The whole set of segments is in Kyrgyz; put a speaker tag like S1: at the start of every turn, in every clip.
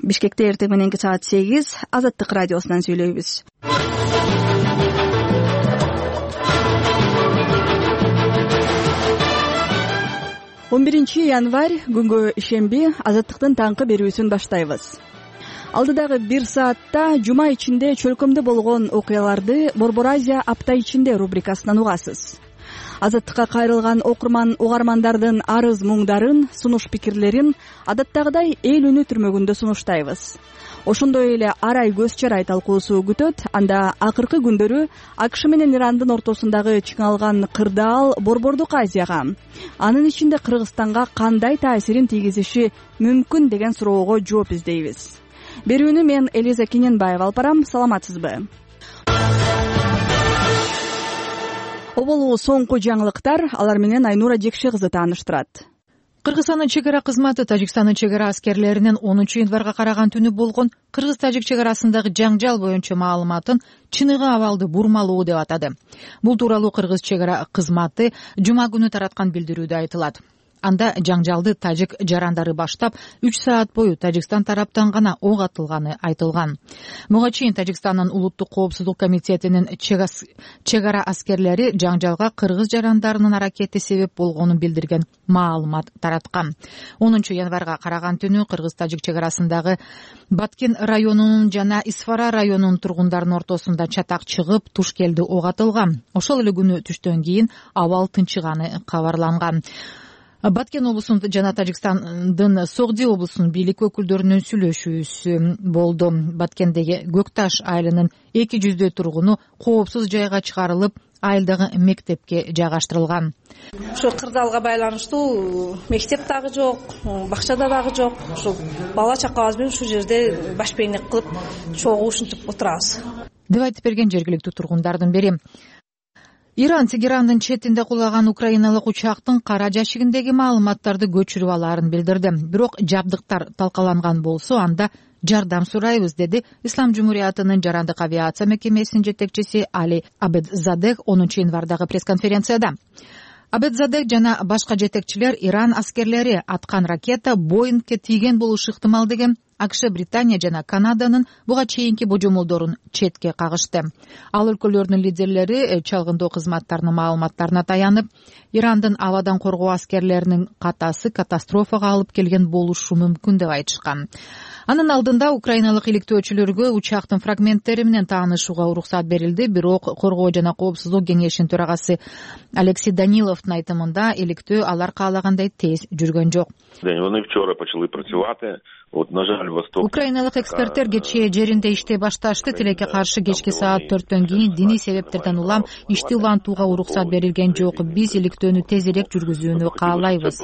S1: Бишкекте эртең мененки саат 8 Азаттык радиосунан сүйлөйбүз. 11 январь күнгө ишемби Азаттыктын таңкы берүүсүн баштайбыз. Алдыдагы 1 саатта жума ичинде чөлкөмдө болгон окуяларды Борбор Азия апта ичинде рубрикасынан угасыз. Азаттыкка кайрылган угармандардын арыз муңдарын, сунуш пикирлерин адаттагыдай эл үнү түрмөгүндө сунуштайбыз. Ошондой эле ар ай көз чарай талкуусу күтөт. Анда акыркы күндөрү АКШ менен Ирандын ортосундагы чыңалган кырдаал Борбордук Азияга, анын ичинде Кыргызстанга кандай таасирин тийгизиши мүмкүн деген суроого жооп издейбиз. Берүүнү мен Элиза Кененбаева алып барам. Саламатсызбы? Оболу соңку жаңылыктар, алар менен Айнура Жекше кызы тааныштырат.
S2: Кыргызстандын чек ара кызматы Тажикстандын чек ара аскерлеринин 10 январга караган түнү болгон Кыргыз-Тажик чек арасындагы жаңжал боюнча маалыматын чыныгы абалды бурмалоо деп атады. Бул тууралуу Кыргыз чек ара кызматы жума күнү тараткан билдирүүдө айтылат. Анда жаңжалды тажик жарандары баштап 3 саат бою Тажикстан тараптан гана ок атылганы айтылган. Буга чейин Тажикстандын улуттук коопсуздук комитетинин чек ара аскерлери жаңжалга кыргыз жарандарынын аракети себеп болгонун билдирген маалымат тараткан. 10 январга караган түнү Кыргыз-Тажик чек арасындагы Баткен районунун жана Исфара районунун тургундарынын ортосунда чатак чыгып, туш келди ок атылган. Ошол эле күнү түштөн кийин абал тынчыганы кабарланган. Баткен облусунун жана Тажикстандын Согди облусунун бийлик өкүлдөрүнүн сүйлөшүүсү болду. Баткендеги Көкташ айылынын 200 тургуну коопсуз жайга чыгарылып, айылдагы мектепке жайгаштырылган.
S3: Ошо кырдаалга байланыштуу мектеп дагы жок, бакча дагы жок. Ошо бала чакабыз менен ушул жерде башпейнек кылып, чогуу ушинтип отурабыз
S2: деп айтып берген жергиликтүү тургундардын бири. Иран Тегерандын четинде кулаган украиналык учактын кара жашигиндеги маалыматтарды көчүрүп алаарын билдирди. Бирок жабдыктар талкаланган болсо, анда жардам сурайбыз, деди Ислам Жумуриятынын жарандык авиация мекемесинин жетекчиси Али Абедзадех 10 январдагы пресс-конференцияда. Абедзадех жана башка жетекчилер Иран аскерлери аткан ракета Боингке тийген болушу ыктымал деген АКШ, Британия жана Канаданын буга чейинки божомолдорун четке кагышты. Ал өлкөлөрдүн лидерлери чалгындоо кызматтарынын маалыматтарына таянып, Ирандын абадан коргоо аскерлеринин катасы катастрофага алып келген болушу мүмкүн деп айтышкан. Анын алдында украиналык иликтөөчүлөргө учактын фрагменттери менен таанышууга уруксат берилди, бирок коргоо жана коопсуздук кеңешинин төрагасы Алексей Даниловдун айтымында иликтөө алар каалагандай тез жүргөн жок. Украиналык эксперттер кечээ жеринде иштей башташты. Тилекке каршы кечки саат 4төн кийин диний себептерден улам ишти улантууга уруксат берилген жок. Биз иликтөөнү тезирээк жүргүзүүнү каалайбыз.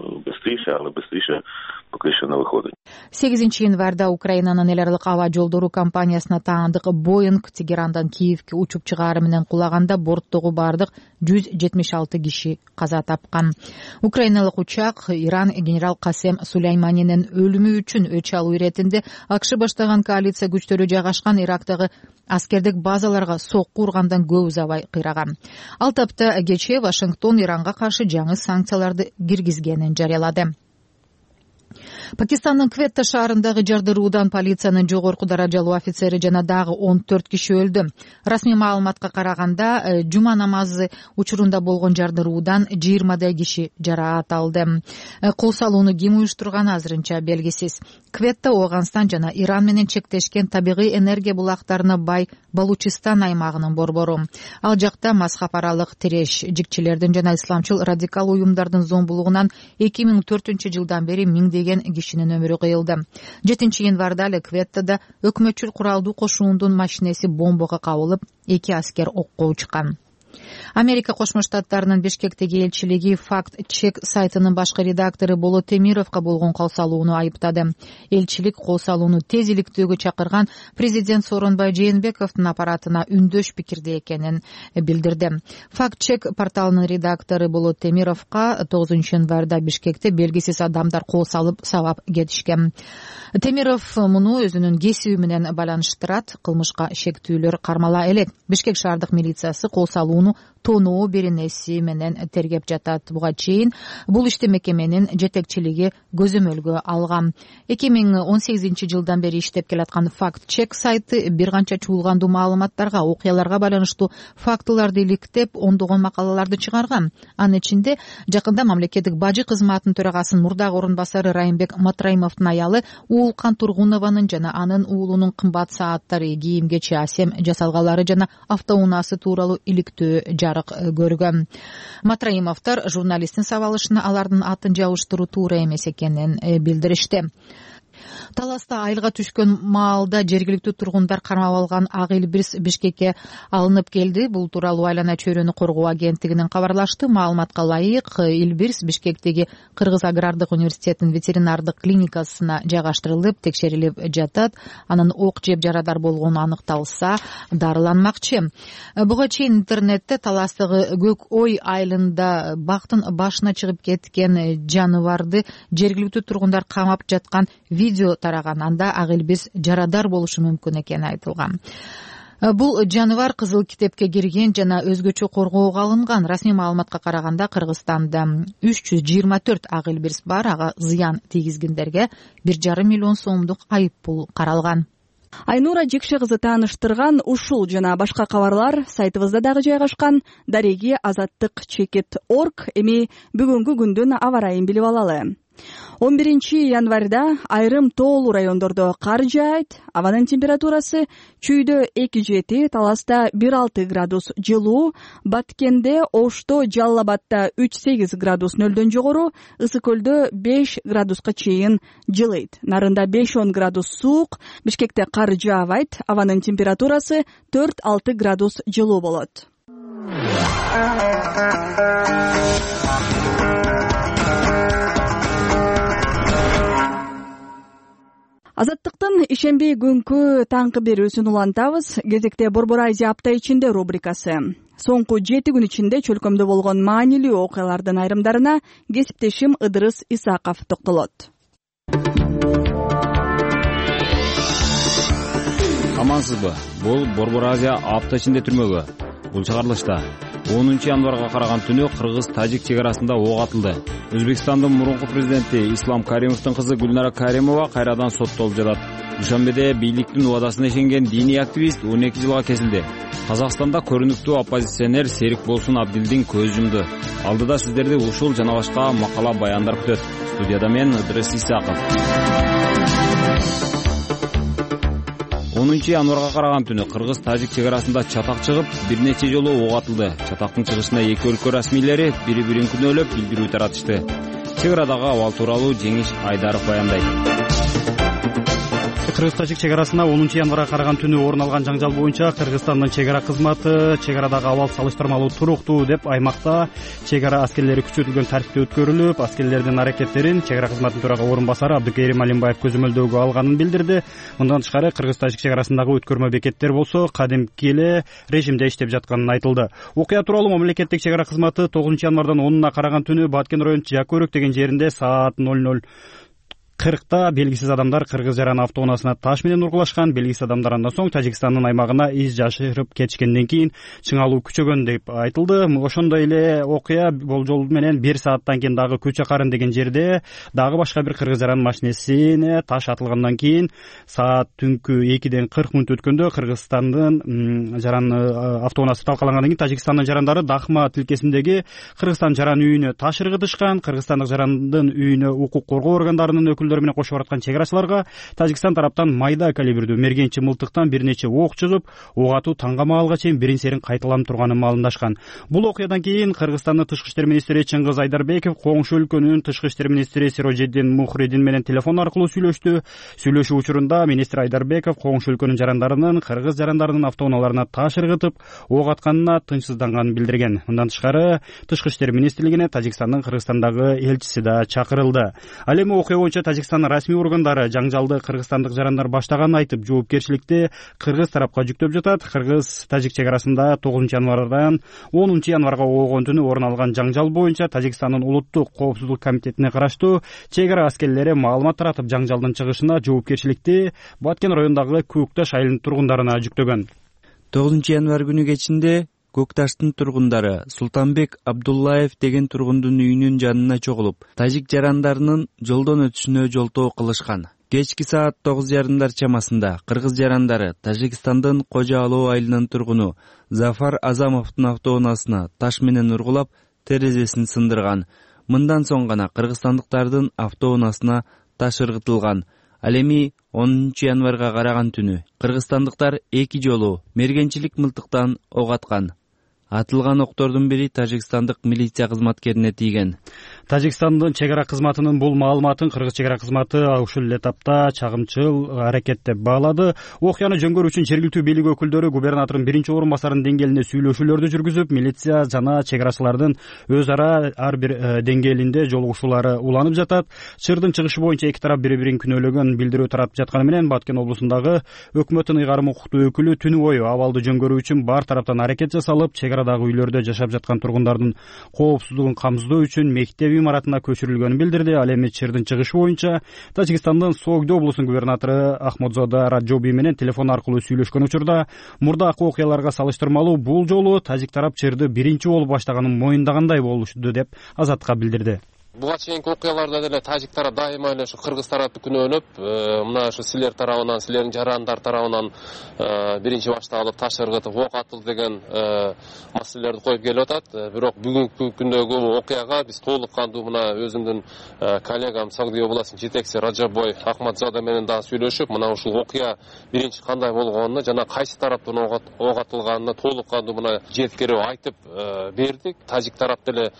S2: 8 январда Украинанын эл аралык аба жолдору компаниясына таандык Боинг Тегерандан Киевке учуп чыгаары менен кулаганда борттогу бардык 176 киши каза тапкан. Украиналык учак Иран генерал Касем Сулейманинин өлүмү үчүн өч алуу иретинде АКШ баштаган коалиция күчтөрү жайгашкан Ирактагы аскердик базаларга сокку ургандан көп узабай кыйраган. Ал тапта кечээ Вашингтон Иранга каршы жаңы санкцияларды киргизгенин жарыялады. Пакистандын Кветта шаарындагы жардыруудан полициянын жогорку даражалуу офицери жана дагы 14 киши өлдү. Расмий маалыматка караганда, жума намазы учурунда болгон жардыруудан 20 киши жараат алды. Кол салууну ким уюштурганы азырынча белгисиз. Кветта Ооганстан жана Иран менен чектешкен табигый энергия булактарына бай Балучистан аймагынын борбору. Ал жакта мазхаб аралык тиреш жикчилердин жана исламчыл радикал уюмдардын зомбулугунан 2004-жылдан бери миңдеген кишинин өмүрү кыйылды. 7 январда эле Кветтада өкмөтчүл куралдуу кошуундун машинеси бомбага кабылып, 2 аскер окко учкан. Америка Кошмо Штаттарынын Бишкектеги элчилиги факт-чек сайтынын башкы редактору Болот Темировго болгон кол салууну айыптады. Элчилик кол салууну тез иликтөөгө чакырган президент Сооронбай Жээнбековдун аппаратына үндөш пикирде экенин билдирди. Факт-чек порталынын редактору Болот Темировго 9 январда Бишкекте белгисиз адамдар кол салып сабап кетишкен. Темиров муну өзүнүн кесиби менен байланыштырат, кылмышка шектүүлөр кармала элек. Бишкек шаардык милициясы кол салуу уну тоноо беренеси менен тергеп жатат. Буга чейин бул ишти мекеменин жетекчилиги көзөмөлгө алган. 2018 жылдан бери иштеп келаткан факт чек сайты бир канча чуулгандуу маалыматтарга, окуяларга байланыштуу фактыларды иликтеп, ондогон макалаларды чыгарган. Анын ичинде жакында мамлекеттик бажы кызматынын төрагасынын мурдагы орун басары Райымбек Матраимовдун аялы Уулкан Тургунованын жана анын уулунун кымбат сааттары, кийим-кечи, асем жасалгалары жана автоунаасы тууралуу иликтөө жарык көргөн. Матраимовдор журналисттин сабалышына алардын атын жабыштыруу туура эмес экенин билдиришти. Таласта айылга түшкөн маалда жергиликтүү тургундар кармап алган ак Элбирс Бишкекке алынып келди. Бул тууралуу Айлана чөйрөнү коргоо агенттигинен кабарлашты. Маалыматка ылайык, Элбирс Бишкектеги Кыргыз агрардык университетинин ветеринардык клиникасына жайгаштырылып, текшерилип жатат. Анын ок жеп жарадар болгону аныкталса, дарыланмакчы. Буга чейин интернетте таластагы Көк Ой айылында бактын башына чыгып кеткен жаныбарды жергиликтүү тургундар камап жаткан видео тараган. Анда ак Элбирс жарадар болушу мүмкүн экени айтылган. Бул жаныбар Кызыл китепке кирген жана өзгөчө коргоого алынган. Расмий маалыматка караганда Кыргызстанда 324 ак Элбирс бар. Ага зыян тийгизгендерге 1,5 миллион сомдук айып пул каралган.
S1: Айнура Жекше кызы тааныштырган ушул жана башка кабарлар сайтыбызда дагы жайгашкан. Дареги азаттык чекит.org. Эми бүгүнкү күндүн аба ырайын билип алалы. 11 январда айрым тоолуу райондордо кар жаайт. Абанын температурасы Чүйдө 2,7, Таласта 1,6 градус жылуу, Баткенде, Ошто, Жалал Абадда 3,8 градус нөлдөн жогору, Ысык Көлдө 5 градуска чейин жылыйт. Нарында 5-10 градус суук, Бишкекте кар жаабайт. Абанын температурасы 4-6 градус жылуу болот. Азаттыктын ишемби күнкү таңкы берүүсүн улантабыз. Кезекте Борбор Азия апта ичинде рубрикасы. Соңку 7 күн ичинде чөлкөмдө болгон маанилүү окуялардын айрымдарына кесиптешим Ыдырыс Исаков токтолот.
S4: Амансызбы? Бул Борбор Азия апта ичинде түрмөгө. Бул чыгарылышта 10 январга караган түнү Кыргыз-Тажик чек арасында ок атылды. Өзбекстандын мурунку президенти Ислам Каримовдун кызы Гүлнара Каримова кайрадан соттолуп жатат. Душанбеде бийликтин убадасына ишенген диний активист 12 жылга кесилди. Казакстанда көрүнүктүү оппозиционер Серик Болсун Абдилдин көз жумду. Алдыда сиздерди ушул жана башка макала баяндар күтөт. Студияда мен Ыдырыс Исаков. 10 январга караган түнү Кыргыз-Тажик чек арасында чатак чыгып, бир нече жолу ок атылды. Чатактын чыгышына эки өлкө расмийлери бири-бирин күнөөлөп билдирүү таратышты. Чек арадагы абал тууралуу Жеңиш Айдаров баяндайт.
S5: Кыргыз-Тажик чек арасында 10 январга караган түнү орун алган жаңжал боюнча Кыргызстандын чек ара кызматы чек арадагы абал салыштырмалуу туруктуу деп аймакта чек ара аскерлери күчөтүлгөн тартипте өткөрүлүп, аскерлердин аракеттерин чек ара кызматынын төрага орун басары Абдыкерим Алимбаев көзөмөлдөөгө алганын билдирди. Мындан тышкары Кыргыз-Тажик чек арасындагы өткөрмө бекеттер болсо кадимки эле режимде иштеп жатканын айтылды. Окуя тууралуу мамлекеттик чек ара кызматы 9 январдан 10-уна караган түнү Баткен району Жакөрөк деген жеринде саат 00:40 белгисиз адамдар Кыргыз жаран автоунаасына таш менен ургулашкан. Белгисиз адамдар андан соң Тажикстандын аймагына из жашырып кетишкенден кийин чыңалуу күчөгөн деп айтылды. Ошондой эле окуя болжол менен 1 сааттан кийин дагы Күчө Карын деген жерде дагы башка бир Кыргыз жаран машинесине таш атылгандан кийин саат түнкү 2ден 40 мүнөт өткөндө Кыргызстандын жаран автоунаасы талкалангандан кийин Тажикстандын жарандары Дахма тилкесиндеги Кыргызстан жаран үйүнө таш ыргытышкан. Кыргызстандык жарандын үйүнө укук коргоо органдарынын менен кошуп бараткан чек арачыларга Тажикстан тараптан майда калибрдүү мергенчи мылтыктан бир нече ок чыгып, ок атуу таңга маалга чейин бирин-серин кайталанып турганын маалымдашкан. Бул окуядан кийин Кыргызстандын тышкы иштер министри Чыңгыз Айдарбеков коңшу өлкөнүн тышкы иштер министри Сирожиддин Мухридин менен телефон аркылуу сүйлөштү. Сүйлөшүү учурунда министр Айдарбеков коңшу өлкөнүн жарандарынын Кыргыз жарандарынын автоунааларына таш ыргытып, ок атканына тынчсызданганын билдирген. Мындан тышкары тышкы иштер министрлигине Тажикстандын Кыргызстандагы элчиси да чакырылды. Ал эми окуя боюнча Тажикстандын расмий органдары жаңжалды кыргызстандык жарандар баштаганын айтып, жоопкерчиликти кыргыз тарапка жүктөп жатат. Кыргыз-Тажик чек арасында 9 январдан 10 январга болгон түнү орун алган жаңжал боюнча Тажикстандын улуттук коопсуздук комитетине караштуу чек ара аскерлери маалымат таратып, жаңжалдын чыгышына жоопкерчиликти Баткен районундагы Көкташ айылынын тургундарына жүктөгөн.
S6: 9 январ күнү кечинде Көк Таштын тургундары Султанбек Абдуллаев деген тургундун үйүнүн жанына чогулуп, тажик жарандарынын жолдон өтүшүнө жолтоо кылышкан. Кечки саат 9:30 чамасында кыргыз жарандары Тажикстандын Кожо Алоо айылынын тургуну Зафар Азамовдун автоунаасына таш менен ургулап, терезесин сындырган. Мындан соң гана кыргызстандыктардын автоунаасына таш ыргытылган. Ал эми 10 январга караган түнү кыргызстандыктар 2 жолу мергенчилик мылтыктан ок аткан. Атылган октордун бири тажикстандык милиция кызматкерине тийген.
S5: Тажикстандын чек ара кызматынын бул маалыматын кыргыз чек ара кызматы ушул эле тапта чагымчыл аракет деп баалады. Окуяны жөнгөрүү үчүн жергиликтүү бийлик өкүлдөрү губернатордун биринчи орун басарынын деңгээлинде сүйлөшүүлөрдү жүргүзүп, милиция жана чек арачылардын өз ара ар бир деңгээлинде жолугушуулары уланып жатат. Чырдын чыгышы боюнча эки тарап бири-бирин күнөөлөгөн билдирүү таратып жатканы менен Баткен облусундагы өкмөттүн ыйгарым укуктуу өкүлү түнү бою абалды жөнгөрүү үчүн бар тараптан аракет жасалып, чек арадагы үйлөрдө жашап жаткан тургундардын коопсуздугун камсыздоо үчүн мектеп имаратына көчүрүлгөнүн билдирди. Ал эми чырдын чыгышы боюнча Тажикстандын Согдо облусунун губернатору Ахмадзода Раджоби менен телефон аркылуу сүйлөшкөн учурда мурдакы окуяларга салыштырмалуу бул жолу тажик тарап чырды биринчи болуп баштаганын моюндагандай болушту деп Азатка билдирди.
S7: Буга чейинки окуяларда деле тажик тарап дайыма эле ушу кыргыз тарапты күнөөнөп, мына ушу силер тарабынан, силердин жарандар тарабынан биринчи башталып таш ыргытып ок атылды деген маселелерди коюп келип атат. Бирок бүгүнкү күндөгү окуяга биз толук кандуу мына өзүмдүн коллегам Согдо областынын жетекчиси Раджабой Ахмадзода менен дагы сүйлөшүп, мына ушул окуя биринчи кандай болгонуну жана кайсы тараптан ок атылганына толук кандуу мына жеткирип айтып бердик. Тажик тарап деле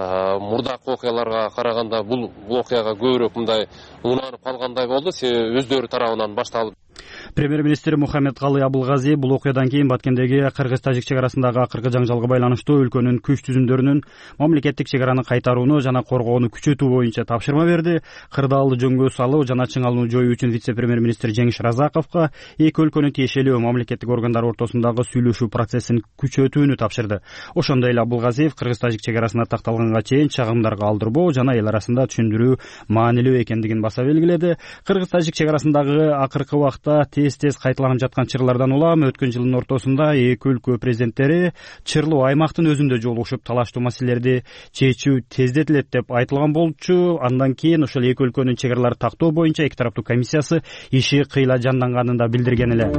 S7: мурдакы окуяларга караганда бул окуяга көбүрөөк мындай унанып калгандай болду. Себеби өздөрү тарабынан башталып.
S5: Премьер-министр Мухаммедкалый Абылгази бул окуядан кийин Баткендеги кыргыз-тажик чек арасындагы акыркы жаңжалга байланыштуу өлкөнүн күч түзүмдөрүнүн мамлекеттик чек араны кайтарууну жана коргоону күчөтүү боюнча тапшырма берди. Кырдаалды жөнгө салуу жана чыңалууну жоюу үчүн вице-премьер-министр Жеңиш Разаковго эки өлкөнүн тиешелүү мамлекеттик органдары ортосундагы сүйлөшүү процессин күчөтүүнү тапшырды. Ошондой эле Абылгазиев кыргыз-тажик чек арасына такталганга чейин чагымдарга алдырбоо жана эл арасында түшүндүрүү маанилүү экендигин баса белгиледи. Кыргыз-тажик чек арасындагы акыркы убакта тез кайталанып жаткан чырлардан улам өткөн жылдын ортосунда эки өлкө президенттери чырлуу аймактын өзүндө жолугушуп талаштуу маселелерди чечүү тездетилет деп айтылган болчу. Андан кийин ошол эки өлкөнүн чек араларын тактоо боюнча эки тараптуу комиссиясы иши кыйла жанданганын да билдирген эле.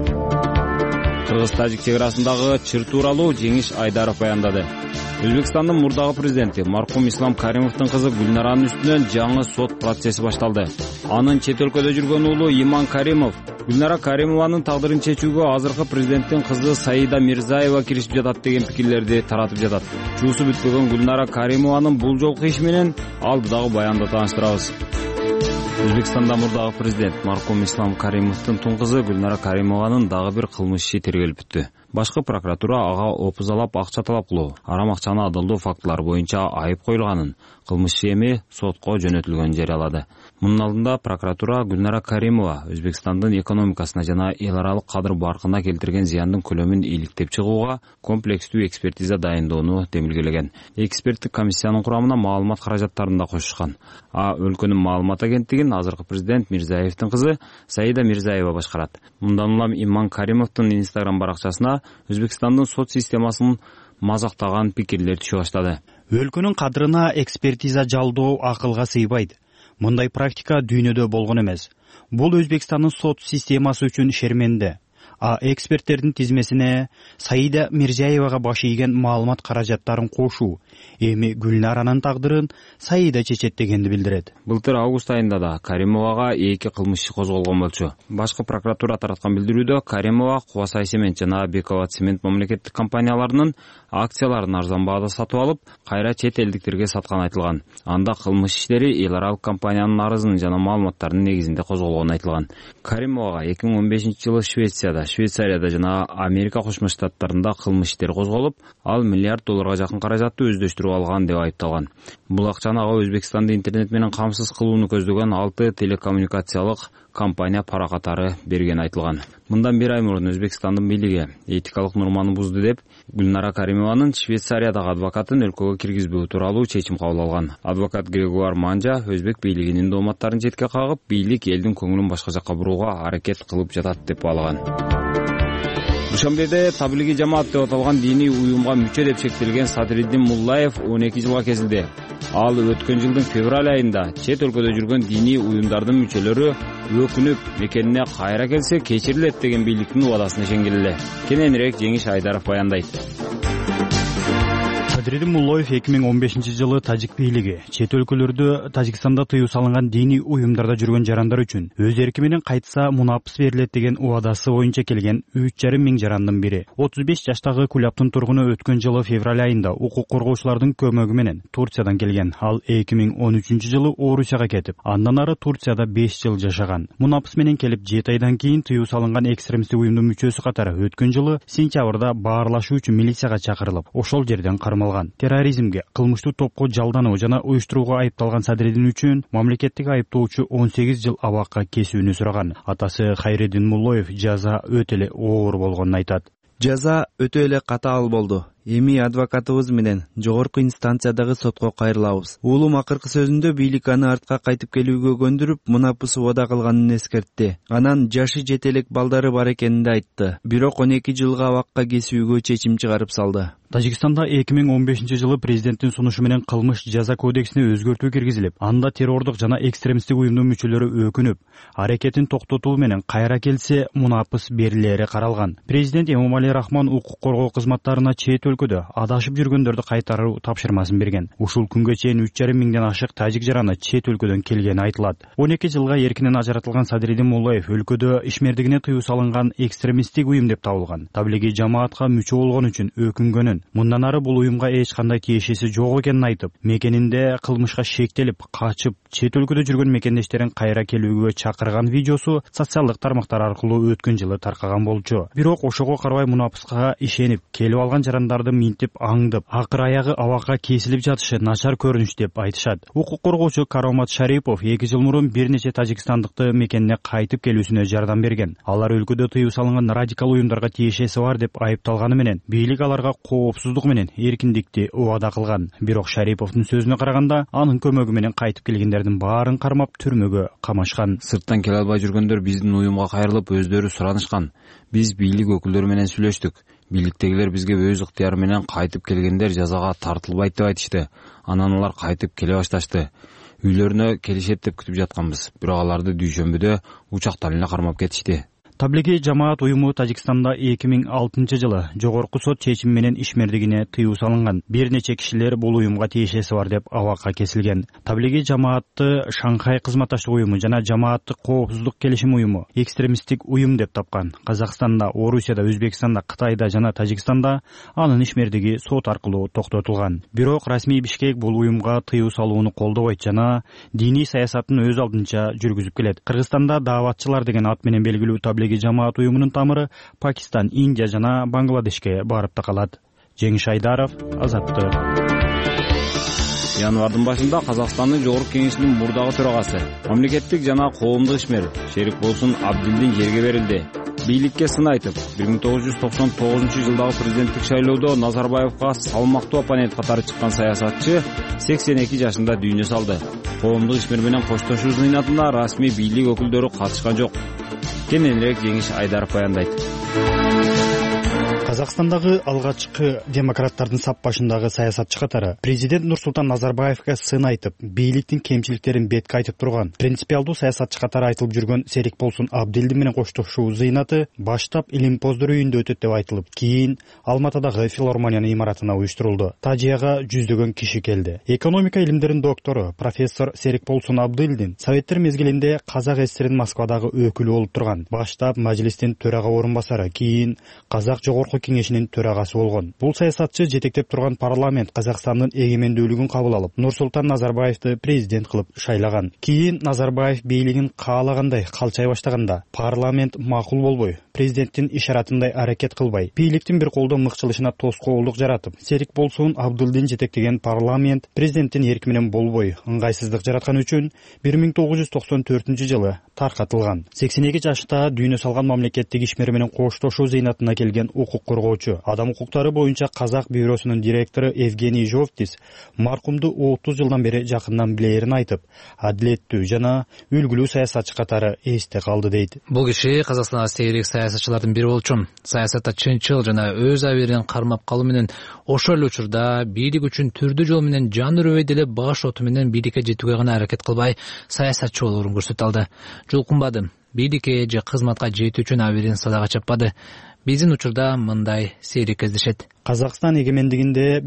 S4: Кыргыз-тажик чек арасындагы чыр тууралуу Жеңиш Айдаров баяндады. Өзбекстандын мурдагы президенти маркум Ислам Каримовдун кызы Гүлнаранын үстүнөн жаңы сот процесси башталды. Анын чет өлкөдө жүргөн уулу Иман Каримов Гүлнара Каримованын тагдырын чечүүгө азыркы президенттин кызы Саида Мирзаева киришип жатат деген пикирлерди таратып жатат. Чуусу бүтпөгөн Гүлнара Каримованын бул жолку иши менен алдыдагы баянда тааныштырабыз. Өзбекстанда мурдагы президент маркум Ислам Каримовдун тун кызы Гүлнара Каримованын дагы бир кылмыш иши тергелип бүттү. Башкы прокуратура ага опузалап акча талап кылуу, арам акчаны адалдоо фактылары боюнча айып коюлганын, кылмыш иши эми сотко жөнөтүлгөнүн жарыялады. Мунун алдында прокуратура Гүлнара Каримова Өзбекстандын экономикасына жана эл аралык кадыр баркына келтирген зыяндын көлөмүн иликтеп чыгууга комплекстүү экспертиза дайындоону демилгелеген. Эксперттик комиссиянын курамына маалымат каражаттарын да кошушкан. Өлкөнүн маалымат агенттигин азыркы президент Мирзаевдин кызы Саида Мирзаева башкарат. Мындан улам Иман Каримовдун Instagram баракчасына Өзбекстандын сот системасын мазактаган пикирлер түшө баштады.
S5: Өлкөнүн кадырына экспертиза жалдоо акылга сыйбайт. Мындай практика дүйнөдө болгон эмес. Бул Өзбекстандын сот системасы үчүн шерменде. Эксперттердин тизмесине Саида Мирзаевага баш ийген маалымат каражаттарын кошуу эми Гүлнаранын тагдырын Саида чечет дегенди билдирет.
S4: Былтыр август айында да Каримовага эки кылмыш иши козголгон болчу. Башкы прокуратура тараткан билдирүүдө Каримова Кубасай цемент жана Бековат цемент мамлекеттик компанияларынын акцияларын арзан баада сатып алып, кайра чет элдиктерге сатканы айтылган. Анда кылмыш иштери эл аралык компаниянын арызын жана маалыматтарынын негизинде козголгону айтылган. Каримовага 2015-жылы Швейцарияда жана Америка Кошмо Штаттарында кылмыш иштери козголуп, ал $1 миллиард жакын каражатты өздөштүрүп алган деп айыпталган. Бул акчаны ага Өзбекстанды интернет менен камсыз кылууну көздөгөн 6 телекоммуникациялык компания пара катары берген айтылган. Мындан бир ай мурун Өзбекстандын бийлиги этикалык норманы бузду деп Гүлнара Каримованын Швейцариядагы адвокатын өлкөгө киргизбөө тууралуу чечим кабыл алган. Адвокат Грегуар Манжа өзбек бийлигинин дооматтарын четке кагып, бийлик элдин көңүлүн башка жакка бурууга аракет кылып жатат деп баалаган. Душанбеде Таблиги жамаат деп аталган диний уюмга мүчө деп шектелген Садриддин Муллаев 12 жылга кесилди. Ал өткөн жылдын февраль айында чет өлкөдө жүргөн диний уюмдардын мүчөлөрү өкүнүп мекенине кайра келсе кечирилет деген бийликтин убадасына ишенгиле. Кененирээк Жеңиш Айдаров баяндайт.
S5: Садриддин Муллаев 2015 жылы тажик бийлиги чет өлкөлөрдө Тажикстанда тыюу салынган диний уюмдарда жүргөн жарандар үчүн өз эрки менен кайтса мунапыс берилет деген убадасы боюнча келген 3,5 миң жарандын бири. 35 жаштагы Кулаптын тургуну өткөн жылы февраль айында укук коргоочулардын көмөгү менен Турциядан келген. Ал 2013 жылы Орусияга кетип, андан ары Турцияда 5 жыл жашаган. Мунапыс менен келип 7 айдан кийин тыюу салынган экстремисттик уюмдун мүчөсү катары өткөн жылы сентябрда баарлашуу үчүн милицияга чакырылып, ошол жерден кармалган. Терроризмге, кылмыштуу топко жалдануу жана уюштурууга айыпталган Садриддин үчүн мамлекеттик айыптоочу 18 жыл абакка кесүүнү сураган. Атасы Хайреддин Муллаев жаза өтө эле оор болгонун айтат.
S6: Жаза өтө эле катаал болду. Эми адвокатыбыз менен жогорку инстанциядагы сотко кайрылабыз. Уулум акыркы сөзүндө бийлик аны артка кайтып келүүгө көндүрүп, мунапыс убада кылганын эскертти. Анан жашы жете элек балдары бар экенин да айтты. Бирок 12 жылга абакка кесүүгө чечим чыгарып салды.
S5: Тажикстанда 2015 жылы президенттин сунушу менен кылмыш жаза кодексине өзгөртүү киргизилип, анда террордук жана экстремисттик уюмдун мүчөлөрү өкүнүп, аракетин токтотуу менен кайра келсе мунапыс берилери каралган. Президент Эмомали Рахмон укук коргоо кызматтарына чет өлкөдө адашып жүргөндөрдү кайтаруу тапшырмасын берген. Ушул күнгө чейин 3,5 миңден ашык тажик жараны чет өлкөдөн келгени айтылат. 12 жылга эркинен ажыратылган Садриддин Муллаев өлкөдө ишмердигине тыюу салынган экстремисттик уюм деп табылган. Таблиги жамаатка мүчө болгон үчүн өкүнгөнүн, мындан ары бул уюмга эч кандай тиешеси жок экенин айтып, мекенинде кылмышка шектелип, качып, чет өлкөдө жүргөн мекендештерин кайра келүүгө чакырган видеосу социалдык тармактар аркылуу өткөн жылы таркаган болчу. Бирок ошого карабай мунапыска ишенип, келип алган жарандарды минтип аңдып, акыр аягы абакка кесилип жатышы начар көрүнүш деп айтышат. Укук коргоочу Каромат Шарипов 2 жыл мурун бир нече тажикстандыкты мекенине кайтып келүүсүнө жардам берген. Алар өлкөдө тыюу салынган радикал уюмдарга тиешеси бар деп айыпталганы менен бийлик аларга коопсуздук менен эркиндикти убада кылган. Бирок Шариповдун сөзүнө караганда, анын көмөгү менен кайтып келгендердин баарын кармап түрмөгө камашкан.
S4: Сырттан келе албай жүргөндөр биздин уюмга кайрылып өздөрү суранышкан. Биз бийлик өкүлдөрү менен сүйлөштүк. Бийликтегилер бизге өз ыктыяры менен кайтып келгендер жазага тартылбайт деп айтышты. Анан алар кайтып келе башташты. Үйлөрүнө келишет деп күтүп жатканбыз. Бирок аларды дүйшөмбүдө учактан эле кармап кетишти.
S5: Таблиги жамаат уюму Тажикстанда 2006 жылы жогорку сот чечими менен ишмердигине тыюу салынган. Бир нече кишилер бул уюмга тиешеси бар деп абакка кесилген. Таблиги жамаатты Шанхай кызматташтык уюму жана жамааттык коопсуздук келишим уюму экстремисттик уюм деп тапкан. Казакстанда, Орусияда, Өзбекстанда, Кытайда жана Тажикстанда анын ишмердиги сот аркылуу токтотулган. Бирок расмий Бишкек бул уюмга тыюу салууну колдобойт жана диний саясатын өз алдынча жүргүзүп келет. Кыргызстанда дааватчылар деген ат менен белгилүү таблиги жамаат уюмунун тамыры Пакистан, Индия жана Бангладешке барып такалат. Жеңиш Айдаров, Азаттык.
S4: Январдын башында Казакстандын Жогорку Кеңешинин мурдагы төрагасы, мамлекеттик жана коомдук ишмер Шерикболсун Абдилдин жерге берилди. Бийликке сын айтып, 1999 жылдагы президенттик шайлоодо Назарбаевга салмактуу оппонент катары чыккан саясатчы 82 жашында дүйнө салды. Коомдук ишмер менен коштошуу зыйнатына расмий бийлик өкүлдөрү катышкан жок. Кененирээк Жеңиш Айдаров баяндайт.
S5: Казакстандагы алгачкы демократтардын сап башындагы саясатчы катары президент Нурсултан Назарбаевга сын айтып, бийликтин кемчиликтерин бетке айтып турган принципиалдуу саясатчы катары айтылып жүргөн Серикболсун Абдилдин менен коштошуу зыйнаты баштап Илимпоздор үйүндө өтөт деп айтылып, кийин Алматыдагы филармониянын имаратына уюштурулду. Тажияга жүздөгөн киши келди. Экономика илимдеринин доктору профессор Серикболсун Абдилдин Советтер мезгилинде Казак ССРнин Москвадагы өкүлү болуп турган. Баштап мажлистин төрага орун басары, кийин Казак Жогорку Кеңешинин төрагасы болгон. Бул саясатчы жетектеп турган парламент Казакстандын эгемендүүлүгүн кабыл алып, Нурсултан Назарбаевди президент кылып шайлаган. Кийин Назарбаев бийлигин каалагандай калчай баштаганда, парламент макул болбой, президенттин ишаратындай аракет кылбай, бийликтин бир колдо мыкчылышына тоскоолдук жаратып, Серикболсун Абдилдин жетектеген парламент президенттин эрки менен болбой, ыңгайсыздык жараткан үчүн 1994 жылы таркатылган. 82 жашта дүйнө салган мамлекеттик ишмер менен коштошуу зыйнатына келген укук коргоочу, адам укуктары боюнча Казак бюросунун директору Евгений Жовтис маркумду 30 жылдан бери жакындан билээрин айтып, адилеттүү жана үлгүлүү саясатчы катары эсте калды дейт.
S8: Бул киши Казакстандагы сейрек саясатчылардын бири болчу. Саясатта чынчыл жана өз абийирин кармап калуу менен ошол эле учурда бийлик үчүн түрдүү жол менен жан үрөбөй деле баш оту менен бийликке жетүүгө гана аракет кылбай, саясатчы болоорун көрсөтө алды. Жулкунбады. Бийликке же кызматка жетүү үчүн абийирин садага чаппады. Биздин учурда мындай сейрек кездешет.
S5: Казакстан эгемендигинде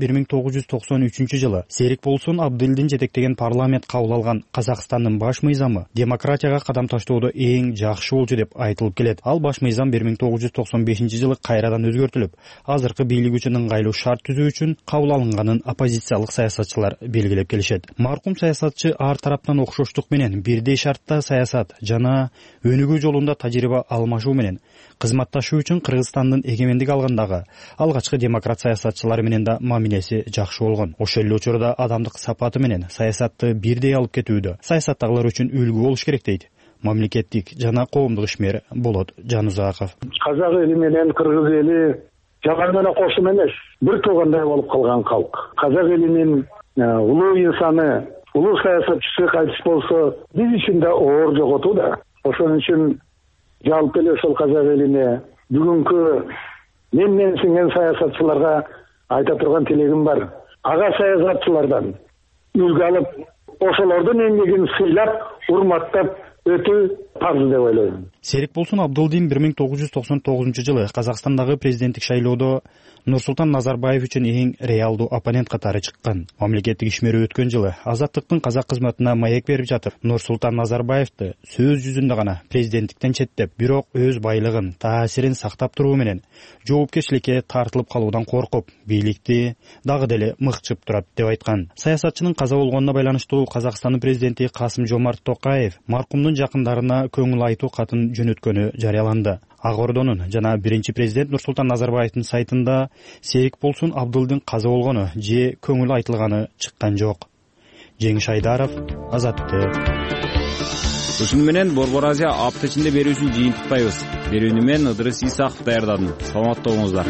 S5: 1993 жылы Серик Болсун Абдылдин жетектеген парламент кабыл алган Казакстандын баш мыйзамы демократияга кадам таштоодо эң жакшы болчу деп айтылып келет. Ал баш мыйзам 1995 жылы кайрадан өзгөртүлүп, азыркы бийлик үчүн ыңгайлуу шарт түзүү үчүн кабыл алынганын оппозициялык саясатчылар белгилеп келишет. Маркум саясатчы ар тараптан окшоштук менен бирдей шартта саясат жана өнүгүү жолунда тажрыйба алмашуу менен кызматташуу үчүн Кыргызстандын эгемендик алгандагы алгачкы демократ саясатчылары менен да мамилеси жакшы болгон. Ошол эле учурда адамдык сапаты менен саясатты бирдей алып кетүүдө саясаттагылар үчүн үлгү болуш керек дейт мамлекеттик жана коомдук ишмер Болот Жанузаков.
S9: Казак эли менен кыргыз эли жаман менен кошум эмес, бир туугандай болуп калган калк. Казак элинин улуу инсаны, улуу саясатчысы кайтыш болсо, биз үчүн да оор жоготуу да. Ошон үчүн жалпы эле ошол казак элине бүгүнкү мен сиңген саясатчыларга айта турган тилегим бар. Ага саясатчылардан үлгү алып, ошолордун эмгегин сыйлап, урматтап өтүү парыз деп ойлойм.
S5: Серик Болсун Абдылдин 1999 жылы Казакстандагы президенттик шайлоодо Нурсултан Назарбаев үчүн эң реалдуу оппонент катары чыккан. Мамлекеттик ишмер өткөн жылы Азаттыктын казак кызматына маек берип жатып, Нурсултан Назарбаевди сөз жүзүндө гана президенттиктен четтеп, бирок өз байлыгын, таасирин сактап туруу менен жоопкерчиликке тартылып калуудан коркуп, бийликти дагы деле мыкчып турат деп айткан. Саясатчынын каза болгонуна байланыштуу Казакстандын президенти Касым-Жомарт Токаев маркумдун жакындарына көңүл айтуу катын жөнөткөнү жарыяланды. Ак Ордонун жана биринчи президент Нурсултан Назарбаевдин сайтында Серик Болсун Абдылдин каза болгону же көңүл айтылганы чыккан жок. Жеңиш Айдаров, Азаттык.
S4: Ушуну менен Борбор Азия апта ичинде берүүсүн жыйынтыктайбыз. Берүүнү мен Ыдырыс Исаков даярдадым. Саламатта болуңуздар.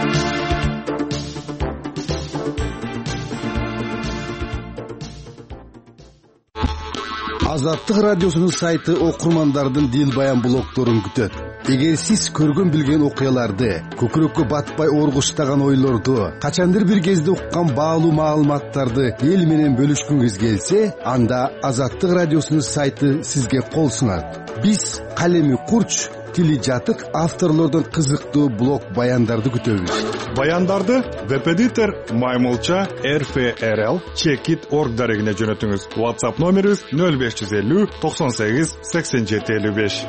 S10: Азаттык радиосунун сайты окурмандардын дил баян блогторун күтөт. Эгер сиз көргөн билген окуяларды, көкүрөккө батпай оргуштаган ойлорду, качандыр бир кезде уккан баалуу маалыматтарды эл менен бөлүшкүңүз келсе, анда Азаттык радиосунун сайты сизге кол сунат. Биз калеми курч, тили жатык авторлордун кызыктуу блог баяндарды күтөбүз.
S11: Баяндарды веб-эдитор Маймылча RFRL Checkit.org дарегине жөнөтүңүз. WhatsApp номерибиз 0550 98 87 55.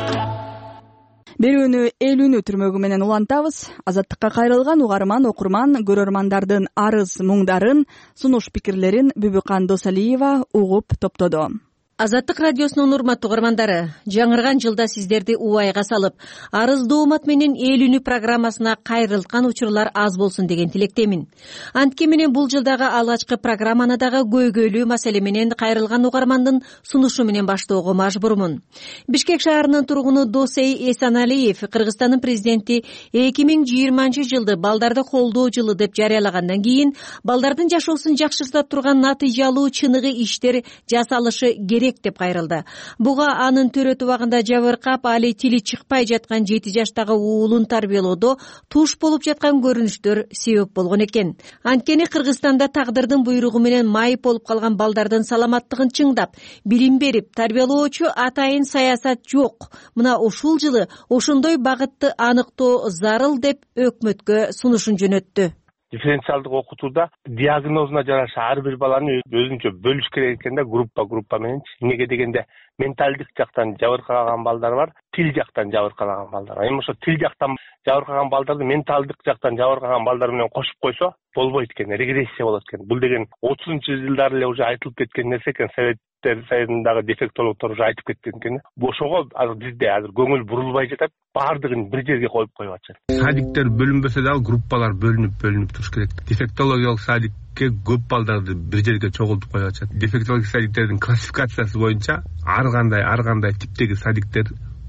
S1: Берүүнү элүүнү түрмөгү менен улантабыз. Азаттыкка кайрылган угарман, окурман, көрөрмандардын арыз муңдарын, сунуш пикирлерин Бүбүкан Досалиева угуп топтоду.
S12: Азаттык радиосунун урматтуу угармандары, жаңырган жылда сиздерди убайга салып, арыз доомат менен элүүнү программасына кайрылткан учурлар аз болсун деген тилектемин. Антке менен бул жылдагы алгачкы программаны дагы көйгөйлүү маселе менен кайрылган угармандын сунушу менен баштоого мажбурмун. Бишкек шаарынын тургуну Досей Эсаналиев Кыргызстандын президенти 2020 жылды балдарды колдоо жылы деп жарыялагандан кийин балдардын жашоосун жакшыртып турган натыйжалуу чыныгы иштер жасалышы керек деп кайрылды. Буга анын төрөт убагында жабыркап, али тили чыкпай жаткан 7 жаштагы уулун тарбиялоодо туш болуп жаткан көрүнүштөр себеп болгон экен. Анткени Кыргызстанда тагдырдын буйругу менен майып болуп калган балдардын саламаттыгын чыңдап, билим берип, тарбиялоочу атайын саясат жок. Мына ушул жылы ошондой багытты аныктоо зарыл деп өкмөткө сунушун жөнөттү.
S13: Дифференциалдык окутууда диагнозуна жараша ар бир баланы өзүнчө бөлүш керек экен да, группа мененчи. Эмнеге дегенде менталдык жактан жабыркаган балдар бар, тил жактан жабыркаган балдар бар. Эми ошо тил жактан жабыркаган балдарды менталдык жактан жабыркаган балдар менен кошуп койсо болбойт экен, регрессия болот экен. Бул деген 30-жылдары эле уже айтылып кеткен нерсе экен. Советтер Союзундагы дефектологдор уже айтып кеткен экен. Ошого бизде азыр көңүл бурулбай жатат, баардыгын бир жерге коюп коюп атышат. Садиктер бөлүнбөсө дагы группалар бөлүнүп туруш керек. Дефектологиялык садикке көп балдарды бир жерге чогултуп коюп атышат. Дефектологиялык садиктердин классификациясы боюнча ар кандай типтеги садиктер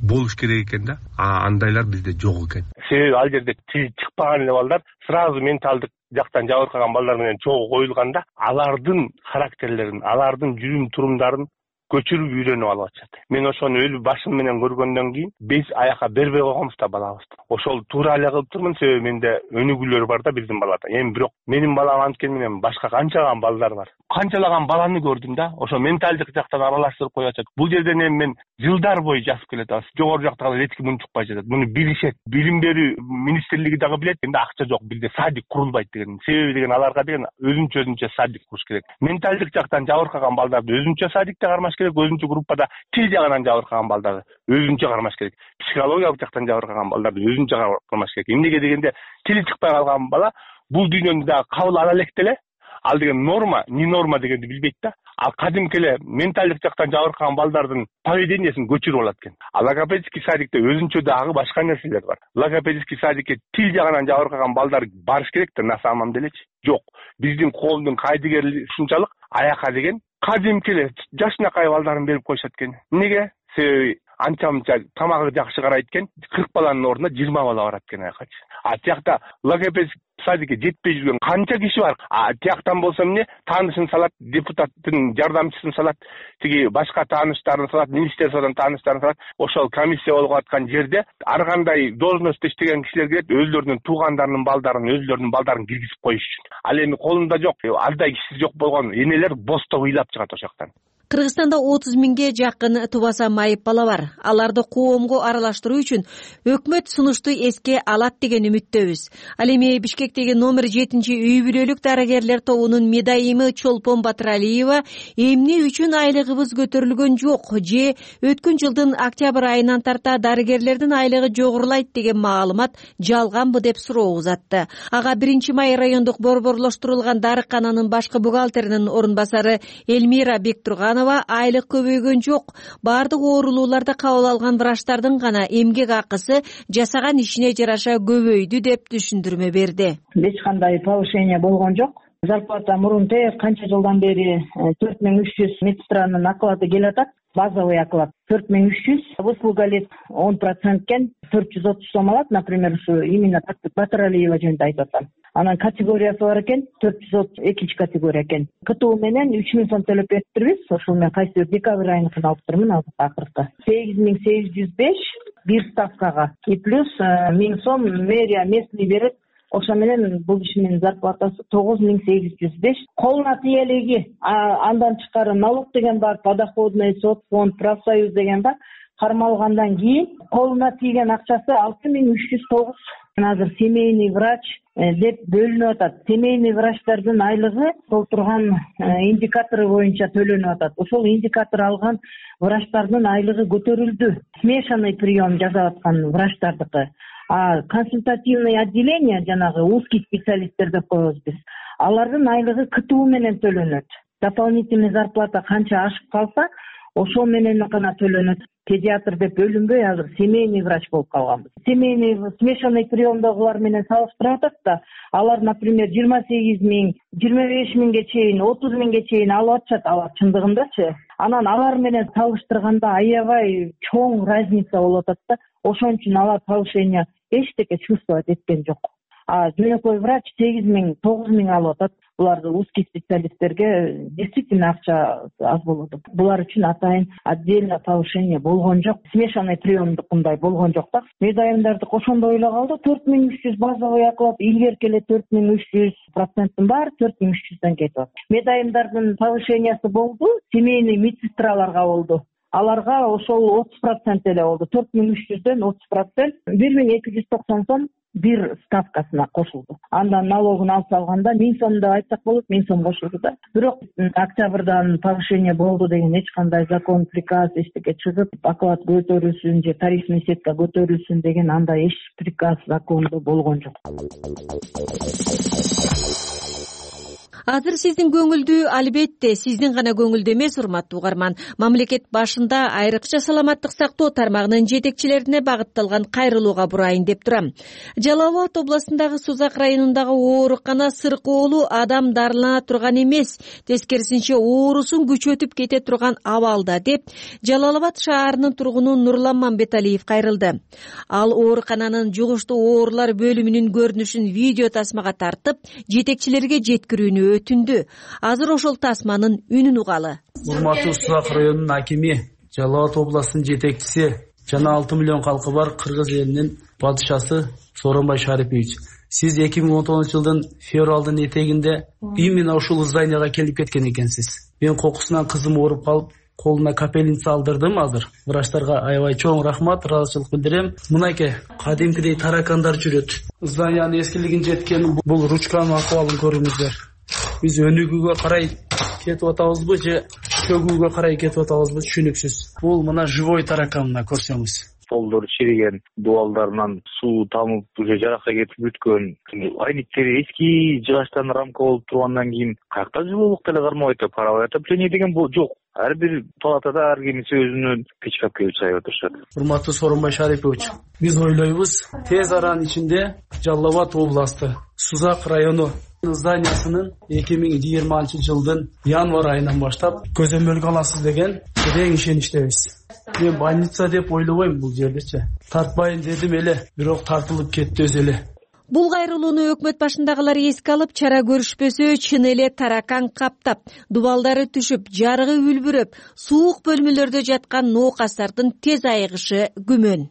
S13: болуш керек экен да, андайлар бизде жок экен. Себеби ал жерде тил чыкпаган эле балдар сразу менталдык жактан жабыркаган балдар менен чогуу коюлганда алардын характерлерин, алардын жүрүм турумдарын көчүрүп үйрөнүп алып атышат. Мен ошону өз башым менен көргөндөн кийин биз аяка бербей койгонбуз да балабызды. Ошол туура эле кылып турмун, себеби менде өнүгүүлөр бар да биздин балада. Эми бирок менин балам анткени менен башка канчалаган балдар бар. Канчалаган баланы көрдүм да, ошо менталдык жактан аралаштырып коюп атышат. Бул жерден эми мен жылдар бою жазып келатабыз. Жогору жактагы эчки мун чыкпай жатат. Муну билишет. Билим берүү министрлиги дагы билет. Эми акча жок, бизде садик курулбайт деген. Себеби деген аларга деген өзүнчө садик куруш керек. Менталдык жактан жабыркаган балдарды өзүнчө садикте кармаш керек, өзүнчө группада тил жагынан жабыркаган балдарды өзүнчө кармаш керек. Психологиялык жактан жабыркаган балдарды өзүнчө кармаш керек. Эмнеге дегенде тили чыкпай калган бала бул дүйнөнү дагы кабыл ала электе эле, ал деген норма, не норма дегенди билбейт да. Ал кадимки эле менталдык жактан жабыркаган балдардын поведениясын көчүрүп алат экен. А логопедический садикте өзүнчө дагы башка нерселер бар. Логопедический садикке тил жагынан жабыркаган балдар барыш керек да, на самом делечи. Жок. Биздин коомдун кайдыгерлиги ушунчалык аяка деген кадимки эле жашынакай балдарын берип коюшат экен. Эмнеге? Себеби анча-мынча тамагы жакшы карайт экен, 40 баланын ордуна 20 бала барат экен аякачы. А тиякта логопедический садикке жетпей жүргөн канча киши бар. А тияктан болсо эмне? Таанышын салат, депутаттын жардамчысын салат, тиги башка тааныштарын салат, министерстводон тааныштарын салат. Ошол комиссия болуп аткан жерде ар кандай должностто иштеген кишилер келет, өзлөрүнүн туугандарынын балдарын, өзлөрүнүн балдарын киргизип коюш үчүн. Ал эми колунда жок, алдай кишиси жок болгон энелер босто ыйлап чыгат ошол жактан.
S12: Кыргызстанда 30 миңге жакын тубаса майып бала бар. Аларды коомго аралаштыруу үчүн өкмөт сунушту эске алат деген үмүттөбүз. Ал эми Бишкектеги номер 7-үй бүлөлүк дарыгерлер тобунун медайымы Чолпон Батыралиева эмне үчүн айлыгыбыз көтөрүлгөн жок же өткөн жылдын октябрь айынан тарта дарыгерлердин айлыгы жогорулайт деген маалымат жалганбы деп суроо узатты. Ага 1-Май райондук борборлоштурулган дарыкананын башкы бухгалтеринин орун басары Элмира Бектурганова айлык көбөйгөн жок, баардык оорулууларда кабыл алган врачтардын гана эмгек акысы жасаган ишине жараша көбөйдү деп түшүндүрмө берди.
S14: Эч кандай повышение болгон жок. Зарплата мурунтэ канча жылдан бери 4300 медсестранын оклады келатат. Базовый оклад 4300, выслуга лет 10% кен 430 сом алат, например, ушу именно Батыралиева жөнүндө айтып атам. Анан категориясы бар экен, 402 категория экен. КТУ менен 3000 сом төлөп бериптирбиз. Ошол менен кайсы бир декабрь айыныкын алып турмун акыркы. 8805 бир ставкага и плюс 1000 сом мэрия местный берет. Ошо менен бул кишинин зарплатасы 9805. Колуна тиелеги, андан тышкары налог деген бар, подоходный, соцфонд, профсоюз деген бар. Кармалгандан кийин колуна тийген акчасы 6309. Азыр семейный врач деп бөлүнүп атат. Семейный врачтардын айлыгы сол турган индикатору боюнча төлөнүп атат. Ошол индикатор алган врачтардын айлыгы көтөрүлдү. Смешанный прием жасап аткан врачтардыкы. А консультативный отделение, жанагы узкий специалисттер деп коебуз биз. Алардын айлыгы КТУ менен төлөнөт. Дополнительный зарплата канча ашып калса, ошол менен гана төлөнөт. Педиатр деп бөлүнбөй, азыр семейный врач болуп калганбыз. Семейный смешанный приемдогулар менен салыштырып атат да, алар, например, 28 миң, 25 миңге чейин, 30 миңге чейин алып атышат, алар чындыгындачы. Анан алар менен салыштырганда аябай чоң разница болуп атат да. Ошон үчүн алар повышение эчтеке чувствовать эткен жок. А жөнөкөй врач 8 миң, 9 миң алып атат. Буларды узкий специалисттерге действительно акча аз болот. Булар үчүн атайын отдельно повышение болгон жок. Смешанный приемдукундай болгон жок да. Медайымдарды ошондой эле калды. 4300 базовый оклад, илгерки эле 4300%-ын бар, 4300дөн кетип атат. Медайымдардын повышениясы болду, семейный медсестраларга болду. Аларга ошол 30% эле болду. 4300дөн 30%, 1290 сом бир ставкасына кошулду. Андан налогун алып салганда 1000 сом деп айтсак болот, 1000 сом кошулду да. Бирок октябрдан повышение болду деген эч кандай закон, приказ эчтеке чыгып, оклад көтөрүлсүн же тарифный сетка көтөрүлсүн деген андай эч приказ, закондо болгон жок.
S12: Азыр сиздин көңүлдү, албетте сиздин гана көңүлдү эмес, урматтуу угарман. Мамлекет башында айрыкча саламаттык сактоо тармагынын жетекчилерине багытталган кайрылууга бурайын деп турам. Жалал Абад областындагы Сузак районундагы оорукана сыркоолу адам дарылана турган эмес, тескерисинче оорусун күчөтүп кете турган абалда деп Жалал Абад шаарынын тургуну Нурлан Мамбеталиев кайрылды. Ал оорукананын жугуштуу оорулар бөлүмүнүн көрүнүшүн видео тасмага тартып, жетекчилерге жеткирүүнү өтүндү. Азыр ошол тасманын үнүн угалы.
S15: Урматтуу Сузак районунун акими, Жалал Абад областынын жетекчиси жана 6 миллион калкы бар кыргыз элинин падышасы Сооронбай Шарипович. Сиз 2019-жылдын февралдын этегинде именно ушул зданияга келип кеткен экенсиз. Мен кокусунан кызым ооруп калып, колуна капелница алдырдым. Азыр врачтарга аябай чоң рахмат, ыраазычылык билдирем. Мынакей кадимкидей таракандар жүрөт. Зданиянын эскилигин жеткен бул ручканын акыбалын көрүңүздөр. Биз өнүгүүгө карай кетип атабызбы же чөгүүгө карай кетип атабызбы түшүнүксүз. Бул мына живой таракан, мына көрсөңүз. Полдор чириген, дуалдарынан суу тамып, уже жаракка кетип бүткөн. Айниктери эски жыгачтан рамка болуп тургандан кийин каякта жылуулук деле кармабайт, паровое отопление деген бул жок. Ар бир палатада ар кимиси өзүнүн печкапка чайып отурушат. Урматтуу Сооронбай Шарипович, биз ойлойбуз, тез аранын ичинде Жалал Абад областы Сузак району зданиясынын 2020-жылдын январь айынан баштап көзөмөлгө аласыз деген терең ишеничтебиз. Мен больница деп ойлобойм бул жердечи. Тартпайын дедим эле, бирок тартылып кетти өзү эле.
S12: Бул кайрылууну өкмөт башындагылар эске алып, чара көрүшпөсө чын эле таракан каптап, дубалдары түшүп, жарыгы үлбүрөп, суук бөлмөлөрдө жаткан ноокастардын тез айыгышы күмөн.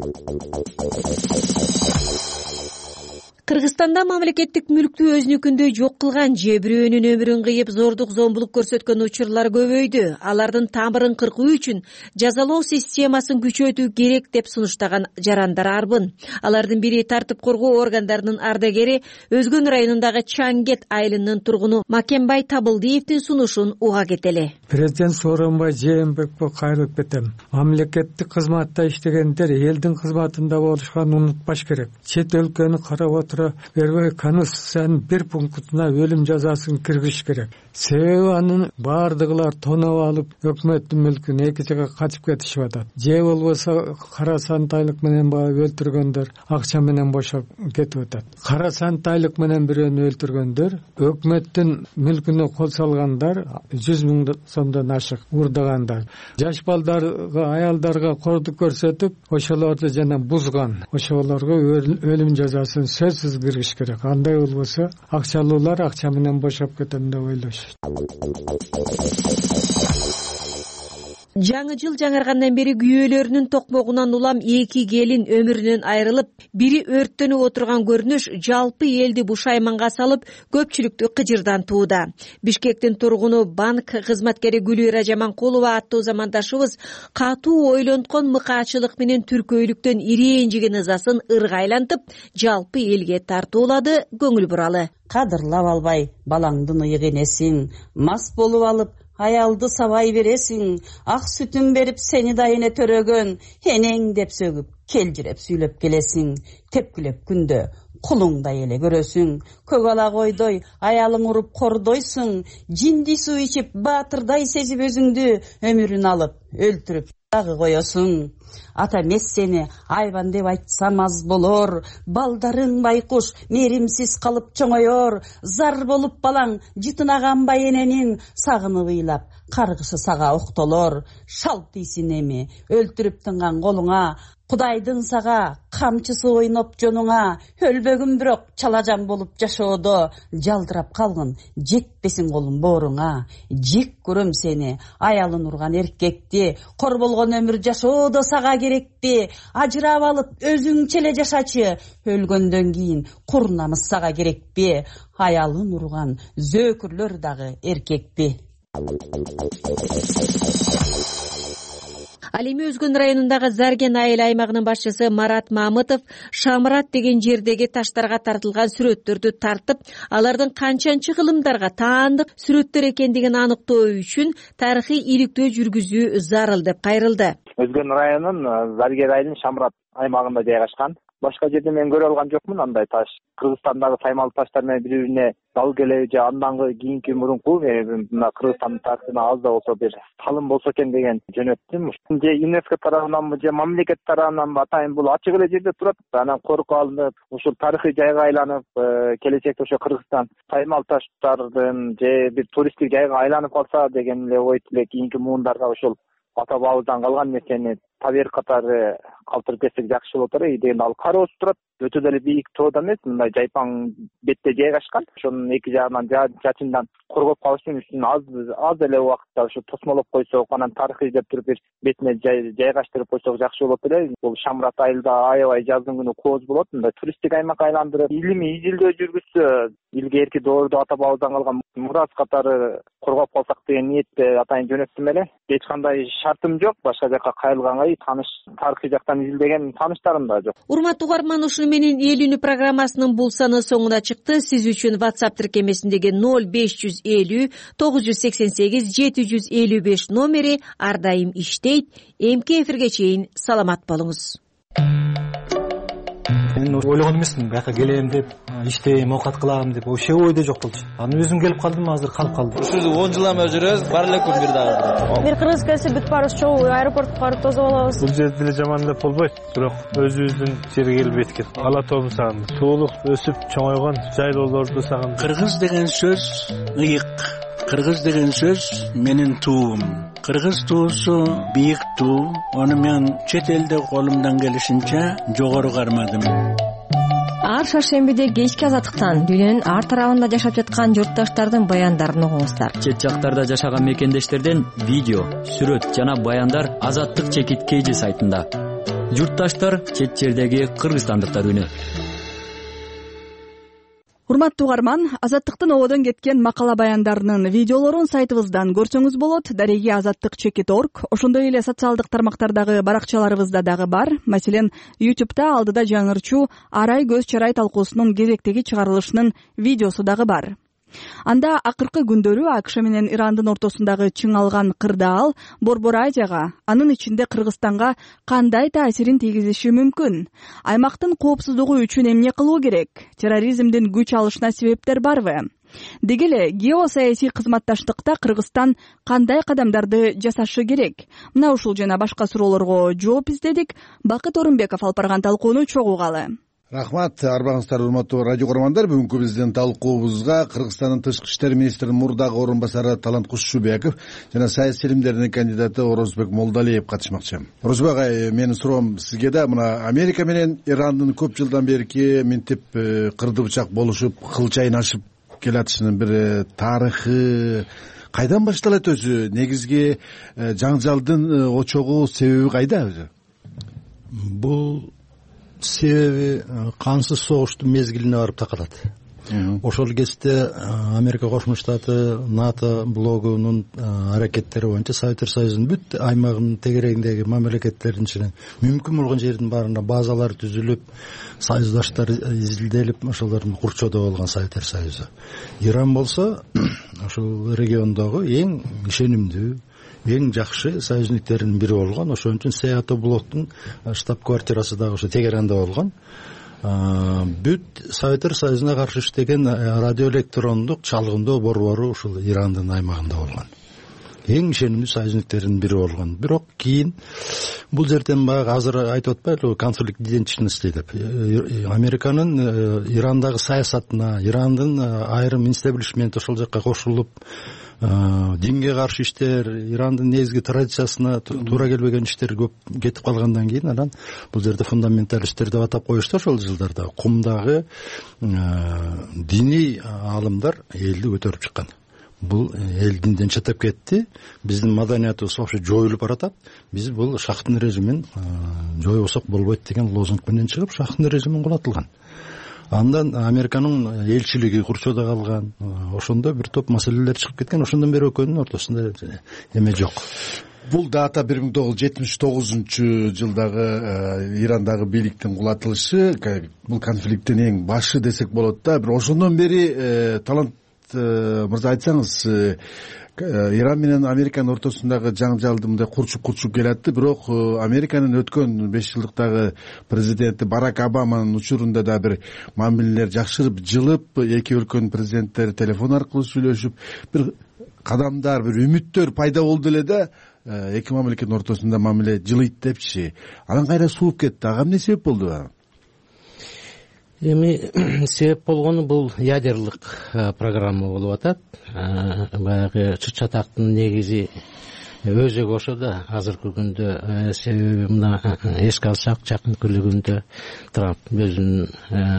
S12: Кыргызстанда мамлекеттик мүлктү өзүнүкүндөй жок кылган же бирөөнүн өмүрүн кыйып зордук зомбулук көрсөткөн учурлар көбөйдү. Алардын тамырын кыркуу үчүн жазалоо системасын күчөтүү керек деп сунуштаган жарандар арбын. Алардын бири тартип коргоо органдарынын ардагери Өзгөн районундагы Чаңгет айылынын тургуну Макенбай Табылдиевдин сунушун уга кетели.
S16: Президент Сооронбай Жээнбековго кайрылып кетем. Мамлекеттик кызматта иштегендер элдин кызматында болушканын унутпаш керек. Чет өлкөнү карап отуруп бербей Конституциянын бир пунктуна өлүм жазасын киргизиш керек. Себеби анын бардыгылар тоноп алып, өкмөттүн мүлкүн эки жака качып кетишип атат. Же болбосо кара сантайлык менен багып өлтүргөндөр акча менен бошоп кетип атат. Кара сантайлык менен бирөөнү өлтүргөндөр, өкмөттүн мүлкүнө кол салгандар 100 000 сомдон ашык урдагандар. Жаш балдарга, аялдарга кордук көрсөтүп, ошолорду жана бузган, ошолорго өлүм жазасын сөзсүз киргизиш керек. Андай болбосо акчалуулар акча менен бошоп кетем деп ойлошот.
S12: Жаңы жыл жаңыргандан бери күйөөлөрүнүн токмогунан улам эки келин өмүрүнөн айрылып, бири өрттөнүп отурган көрүнүш жалпы элди бушайманга салып, көпчүлүктү кыжырдантууда. Бишкектин тургуну банк кызматкери Гүлира Жаманкулова аттуу замандашыбыз катуу ойлонткон мыкаачылык менен түркөйлүктөн ирээжиген ызасын ыргайлантып, жалпы элге тартуулады, көңүл буралы.
S17: Кадырлап албай балаңдын ыйык энесиң, мас болуп алып аялды сабай бересиң, ак сүтүн берип сени да эне төрөгөн, энең деп сөгүп, келжиреп сүйлөп келесиң, тепкилеп күндө кулуңдай эле көрөсүң, көк ала койдой аялың уруп кордойсуң, жинди суу ичип баатырдай сезип өзүңдү өмүрүн алып өлтүрүп дагы коесуң. Ата эмес сени айбан деп айтсам аз болор, балдарың байкуш мээримсиз калып чоңоёр, зар болуп балаң жытынаганбай эненин сагынып ыйлап каргышы сага октолор. Шалт ийсин эми өлтүрүп тынган колуңа, Кудайдын сага камчысы ойноп жонуңа, өлбөгүн бирок чалажан болуп жашоодо, жалдырап калгын жетпесин колуң бооруңа. Жек көрөм сени аялын урган эркекти, кор болгон өмүр жашоодо сага керекпи? Ажырап алып өзүңчө эле жашачы, өлгөндөн кийин кур намыс сага керекпи? Аялын урган зөөкүрлөр дагы эркекпи?
S12: Ал эми Өзгөн районундагы Зарген айыл аймагынын башчысы Марат Мамытов Шамрат деген жердеги таштарга тартылган сүрөттөрдү тартып, алардын канчанчы кылымдарга таандык сүрөттөр экендигин аныктоо үчүн тарыхый иликтөө жүргүзүү зарыл деп кайрылды.
S18: Өзгөн районунун Зарген айылынын Шамрат аймагында жайгашкан башка жерде мен көрө алган жокмун андай таш. Кыргызстандагы таймалуу таштар менен бири-бирине дал келеби же андан кийинки мурунку мына Кыргызстандын тарыхына аз да болсо бир талым болсо экен деген жөнөттүм. Же ЮНЕСКО тарабынан же мамлекет тарабынан атайын бул ачык эле жерде турат. Анан коркуп алынып, ушул тарыхый жайга айланып, келечекте ошо Кыргызстан таймалуу таштардын же бир туристтик жайга айланып калса деген эле ойт эле кийинки муундарга ушул ата бабыбыздан калган нерсени табер катары калтырып кетсек жакшы болот деген ал кароосуз турат. Өтө деле бийик тоодо эмес, мындай жайпаң бетте жайгашкан. Ошонун эки жагынан жачындан коргоп калыш үчүн аз эле убакытта ушу тосмолоп койсок, анан тарых издеп туруп бир бетине жайгаштырып койсок жакшы болот эле. Бул Шамрат айылда аябай жаздын күнү кооз болот. Мындай туристтик аймак айландырып, илимий изилдөө жүргүзсө, илгерки доордо ата бабадан калган мурас катары коргоп калсак деген ниетте атайын жөнөттүм эле. Эч кандай шартым жок, башка жакка кайрылганга таныш тарыхый жактан изилдеген тааныштарым да жок.
S12: Урматтуу угарман, ушуну менен эл үнү программасынын бул саны соңуна чыкты. Сиз үчүн WhatsApp тиркемесиндеги 0550 988 755 номери ар дайым иштейт. Эмки эфирге чейин саламат болуңуз.
S19: Мен ойлогон эмесмин бияка келем деп, иштейм, оокат кылам деп, вообще ойдо жок болчу. Анан өзүм келип калдым, азыр калып калдым.
S20: Ушул 10 жыл эме жүрөбүз, бар эле күн бир дагы.
S21: Бир кыргыз келсе бүт барыбыз чогуу аэропортко барып тосуп алабыз.
S22: Бул жерде деле жаман деп болбойт, бирок өзүбүздүн жерге келип эткен. Ала тообу сагын, суулук өсүп чоңойгон жайлоолорду сагын.
S23: Кыргыз деген сөз ыйык. Кыргыз деген сөз менин туум. Кыргыз туусу бийик туу. Аны мен чет элде колумдан келишинче жогору кармадым.
S21: Ар шаршембиде кечки азаттыктан дүйнөнүн ар тарабында жашап жаткан журтташтардын баяндарын угуңуздар.
S24: Чет жактарда жашаган мекендештерден видео, сүрөт жана баяндар Азаттык чекит KG сайтында. Журтташтар чет жердеги кыргызстандыктар үнү.
S1: Урматтуу угарман, Азаттыктын ободон кеткен макала баяндарынын видеолорун сайтыбыздан көрсөңүз болот. Дареги azattik.org. Ошондой эле социалдык тармактардагы баракчаларыбызда дагы бар. Маселен, YouTube'да алдыда жаңырчу Арай көз чарай талкуусунун кезектеги чыгарылышынын видеосу дагы бар. Анда акыркы күндөрү АКШ менен Ирандын ортосундагы чыңалган кырдаал Борбор Азияга, анын ичинде Кыргызстанга кандай таасирин тийгизиши мүмкүн? Аймактын коопсуздугу үчүн эмне кылуу керек? Терроризмдин күч алышына себептер барбы? Деги эле геосаясий кызматташтыкта Кыргызстан кандай кадамдарды жасашы керек? Мына ушул жана башка суроолорго жооп издедик. Бакыт Орунбеков алып барган талкууну чогуу угалы.
S10: Рахмат, арбаңыздар урматтуу радио көрөрмандар. Бүгүнкү биздин талкуубузга Кыргызстандын тышкы иштер министринин мурдагы орун басары Талант Кушубеков жана саясий илимдердин кандидаты Орозбек Молдалиев катышмакчы. Орозбек агай, менин суроом сизге да, мына Америка менен Ирандын көп жылдан берки минтип кырды бычак болушуп, кылчайын ашып келатышынын бир тарыхы кайдан башталат өзү? Негизги жаңжалдын очогу, себеби кайда өзү?
S25: Бул себеби кансыз согуштун мезгилине барып такалат. Ошол кезде Америка Кошмо Штаты НАТО блогунун аракеттери боюнча Советтер Союзунун бүт аймагынын тегерегиндеги мамлекеттердин ичинен мүмкүн болгон жердин баарында базалар түзүлүп, союздаштар изилделип, ошолордун курчоодо болгон Советтер Союзу. Иран болсо ошол региондогу эң ишенимдүү, эң жакшы союзниктердин бири болгон. Ошон үчүн Сеато блоктун штаб-квартирасы дагы ошо Тегеранда болгон. Бүт Советтер Союзуна каршы иштеген радиоэлектрондук чалгындоо борбору ушул Ирандын аймагында болгон. Эң ишенимдүү союзниктердин бири болгон. Бирок кийин бул жерден баягы азыр айтып атпайлыбы, конфликт идентичности деп. Американын Ирандагы саясатына, Ирандын айрым инстаблишмент ошол жакка кошулуп, динге каршы иштер, Ирандын негизги традициясына туура келбеген иштер көп кетип калгандан кийин анан бул жерде фундаменталисттер деп атап коюшту ошол жылдарда. Кумдагы диний аалымдар элди көтөрүп чыккан. Бул эл динден чатап кетти. Биздин маданиятыбыз вообще жоюлуп баратат. Биз бул шахтын режимин жоюбасак болбойт деген лозунг менен чыгып, шахтын режимин кулатылган. Андан Американын элчилиги курчоодо калган. Ошондо бир топ маселелер чыгып кеткен. Ошондон бери экөөнүн ортосунда эме жок.
S10: Бул дата 1979-жылдагы Ирандагы бийликтин кулатылышы, бул конфликттин эң башы десек болот да. Бир ошондон бери Талант мырза айтсаңыз, Иран менен Американын ортосундагы жаңжалды мындай курчуп келатты, бирок Американын өткөн 5 жылдыктагы президенти Барак Обаманын учурунда да бир мамилелер жакшырып, жылып, эки өлкөнүн президенттери телефон аркылуу сүйлөшүп, бир кадамдар, бир үмүттөр пайда болду эле да, эки мамлекеттин ортосунда мамиле жылыйт депчи. Анан кайра сууп кетти. Ага эмне себеп болду?
S2: Эми себеп болгону бул ядерлык программа болуп атат. Баягы чыт-чатактын негизи өзөгү ошо да азыркы күндө. Себеби мына эске алсак, жакынкы күндө Трамп өзүнүн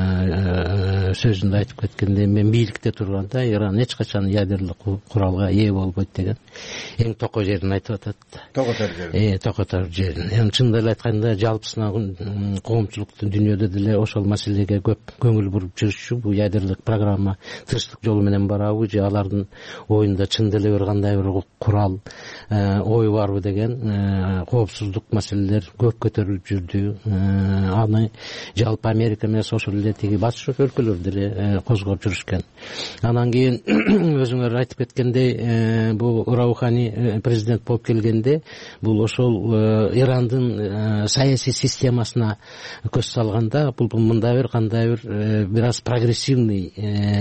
S2: сөзүндө айтып кеткендей, мен бийликте турганда Иран эч качан ядерлык куралга ээ болбойт деген эң токой жерин айтып атат. Токотор жерин. Эми чындап эле айтканда, жалпысына коомчулуктун дүйнөдө деле ошол маселеге көп көңүл буруп жүрүшчү. Бул ядерлык программа тынчтык жолу менен барабы же алардын оюнда чындап эле бир кандай бир курал ою барбы деген коопсуздук маселелер көп көтөрүлүп жүрдү. Аны жалпы Америка менен ошол эле тиги батыш өлкөлөр деле козгоп жүрүшкөн. Анан кийин өзүңөр айтып кеткендей, бул Раухани президент болуп келгенде, бул ошол Ирандын саясий системасына көз салганда, бул мындай бир кандай бир аз прогрессивный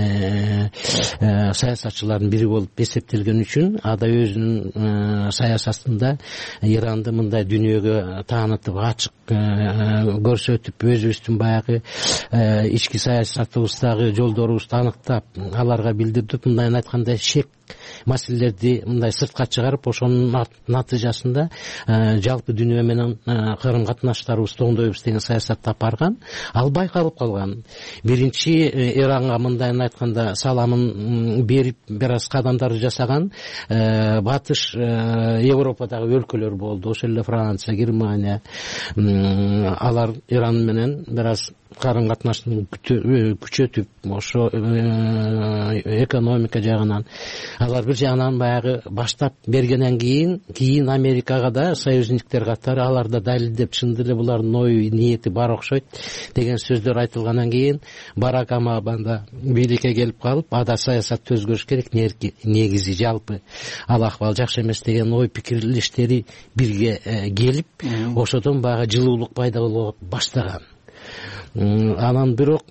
S2: саясатчылардын бири болуп эсептелген үчүн, ада өзүнүн саясатында Иранды мындай дүйнөгө таанытып, ачык көрсөтүп, өзүбүздүн баягы ички саясатыбыздагы жолдорубузду аныктап, аларга билдирдип, мындайын айтканда шек маселелерди мындай сыртка чыгарып, ошонун натыйжасында жалпы дүйнө менен карым катнаштарыбызды оңдойбуз деген саясатты алып барган. Ал байкалып калган. Биринчи Иранга мындайын айтканда саламын берип, бир аз кадамдарды жасаган батыш Европадагы өлкөлөр болду. Ошол эле Франция, Германия. Алар Иран менен бир аз карым катнаштын күчөтүп, ошо экономика жагынан алар бир жагынан баягы баштап бергенден кийин Америкага да союзниктер катары алар да далилдеп, чындап эле булардын ою ниети бар окшойт деген сөздөр айтылгандан кийин Барак Обама да бийликке келип калып, ада саясатты өзгөрүш керек, негизи жалпы ал акыбал жакшы эмес деген ой пикирлештери бирге келип, ошодон баягы жылуулук пайда боло баштаган. Анан бирок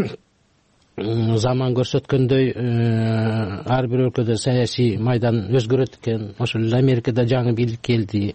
S2: заман көрсөткөндөй ар бир өлкөдө саясий майдан өзгөрөт экен. Ошол эле Америкада жаңы бийлик келди.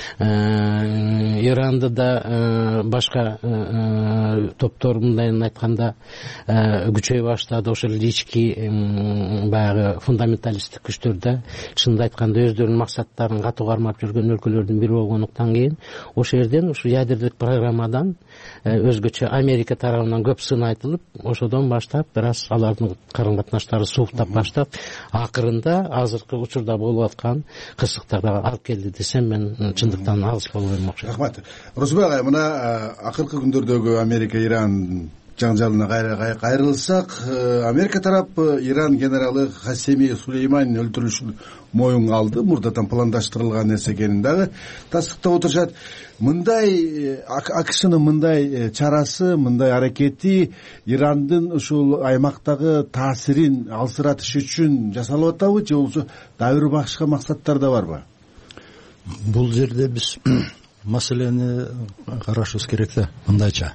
S2: Иранда да башка топтор мындайын айтканда күчөй баштады. Ошол эле ички баягы фундаменталисттик күчтөр да чындап айтканда өздөрүнүн максаттарын катуу кармап жүргөн өлкөлөрдүн бири болгондуктан кийин ошол жерден ушу ядерлик программадан өзгөчө Америка тарабынан көп сын айтылып, ошодон баштап бир аз алардын карым катнаштары сууктап баштап, акырында азыркы учурда болуп аткан кырсыктарга алып келди десем, мен чындыктан алыс болбойм окшойт.
S10: Рахмат. Розбек агай, мына акыркы күндөрдөгү Америка-Иран жаңжалына кайрылсак, Америка тарап Иран генералы Касеми Сулейманин өлтүрүлүшүн моюнга алды. Мурдатан пландаштырылган нерсе экенин дагы тастыктап отурушат. Мындай АКШнын мындай чарасы, мындай аракети Ирандын ушул аймактагы таасирин алсыратыш үчүн жасалып атабы, же болбосо дагы бир башка максаттар да барбы?
S25: Бул жерде биз маселени карашыбыз керек да, мындайча.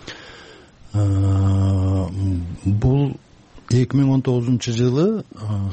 S25: Бул 2019-жылы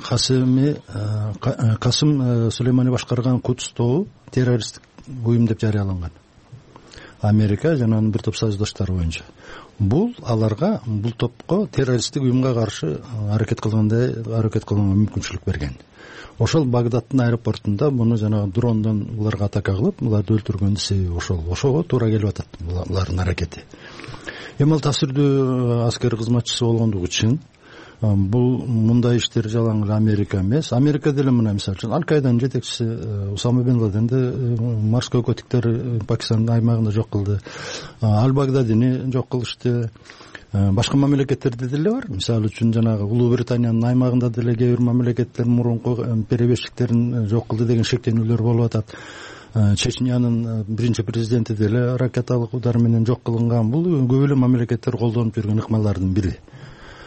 S25: Касым Сулеймани башкарган Кудс тобу террористтик уюм деп жарыяланган. Америка жана анын бир топ союздаштары боюнча. Бул аларга, бул топко террористтик уюмга каршы аракет кылганга мүмкүнчүлүк берген. Ошол Багдадтын аэропортунда муну жанагы дрондон буларга атака кылып, буларды өлтүргөндүн себеби ошого туура келип атат булардын аракети. Эми ал таасирдүү аскер кызматчысы болгондугу үчүн бул мындай иштер жалаң эле Америка эмес. Америка деле мына мисалы үчүн Аль-Каиданын жетекчиси Усама бен Ладенди морской котиктер Пакистандын аймагында жок кылды. Аль-Багдадини жок кылышты. Башка мамлекеттерде деле бар. Мисалы үчүн жанагы Улуу Британиянын аймагында деле кээ бир мамлекеттер мурунку перебешиктерин жок кылды деген шектенүүлөр болуп атат. Чечнянын биринчи президенти деле ракеталык удар менен жок кылынган. Бул көп эле мамлекеттер колдонуп жүргөн ыкмалдардын бири.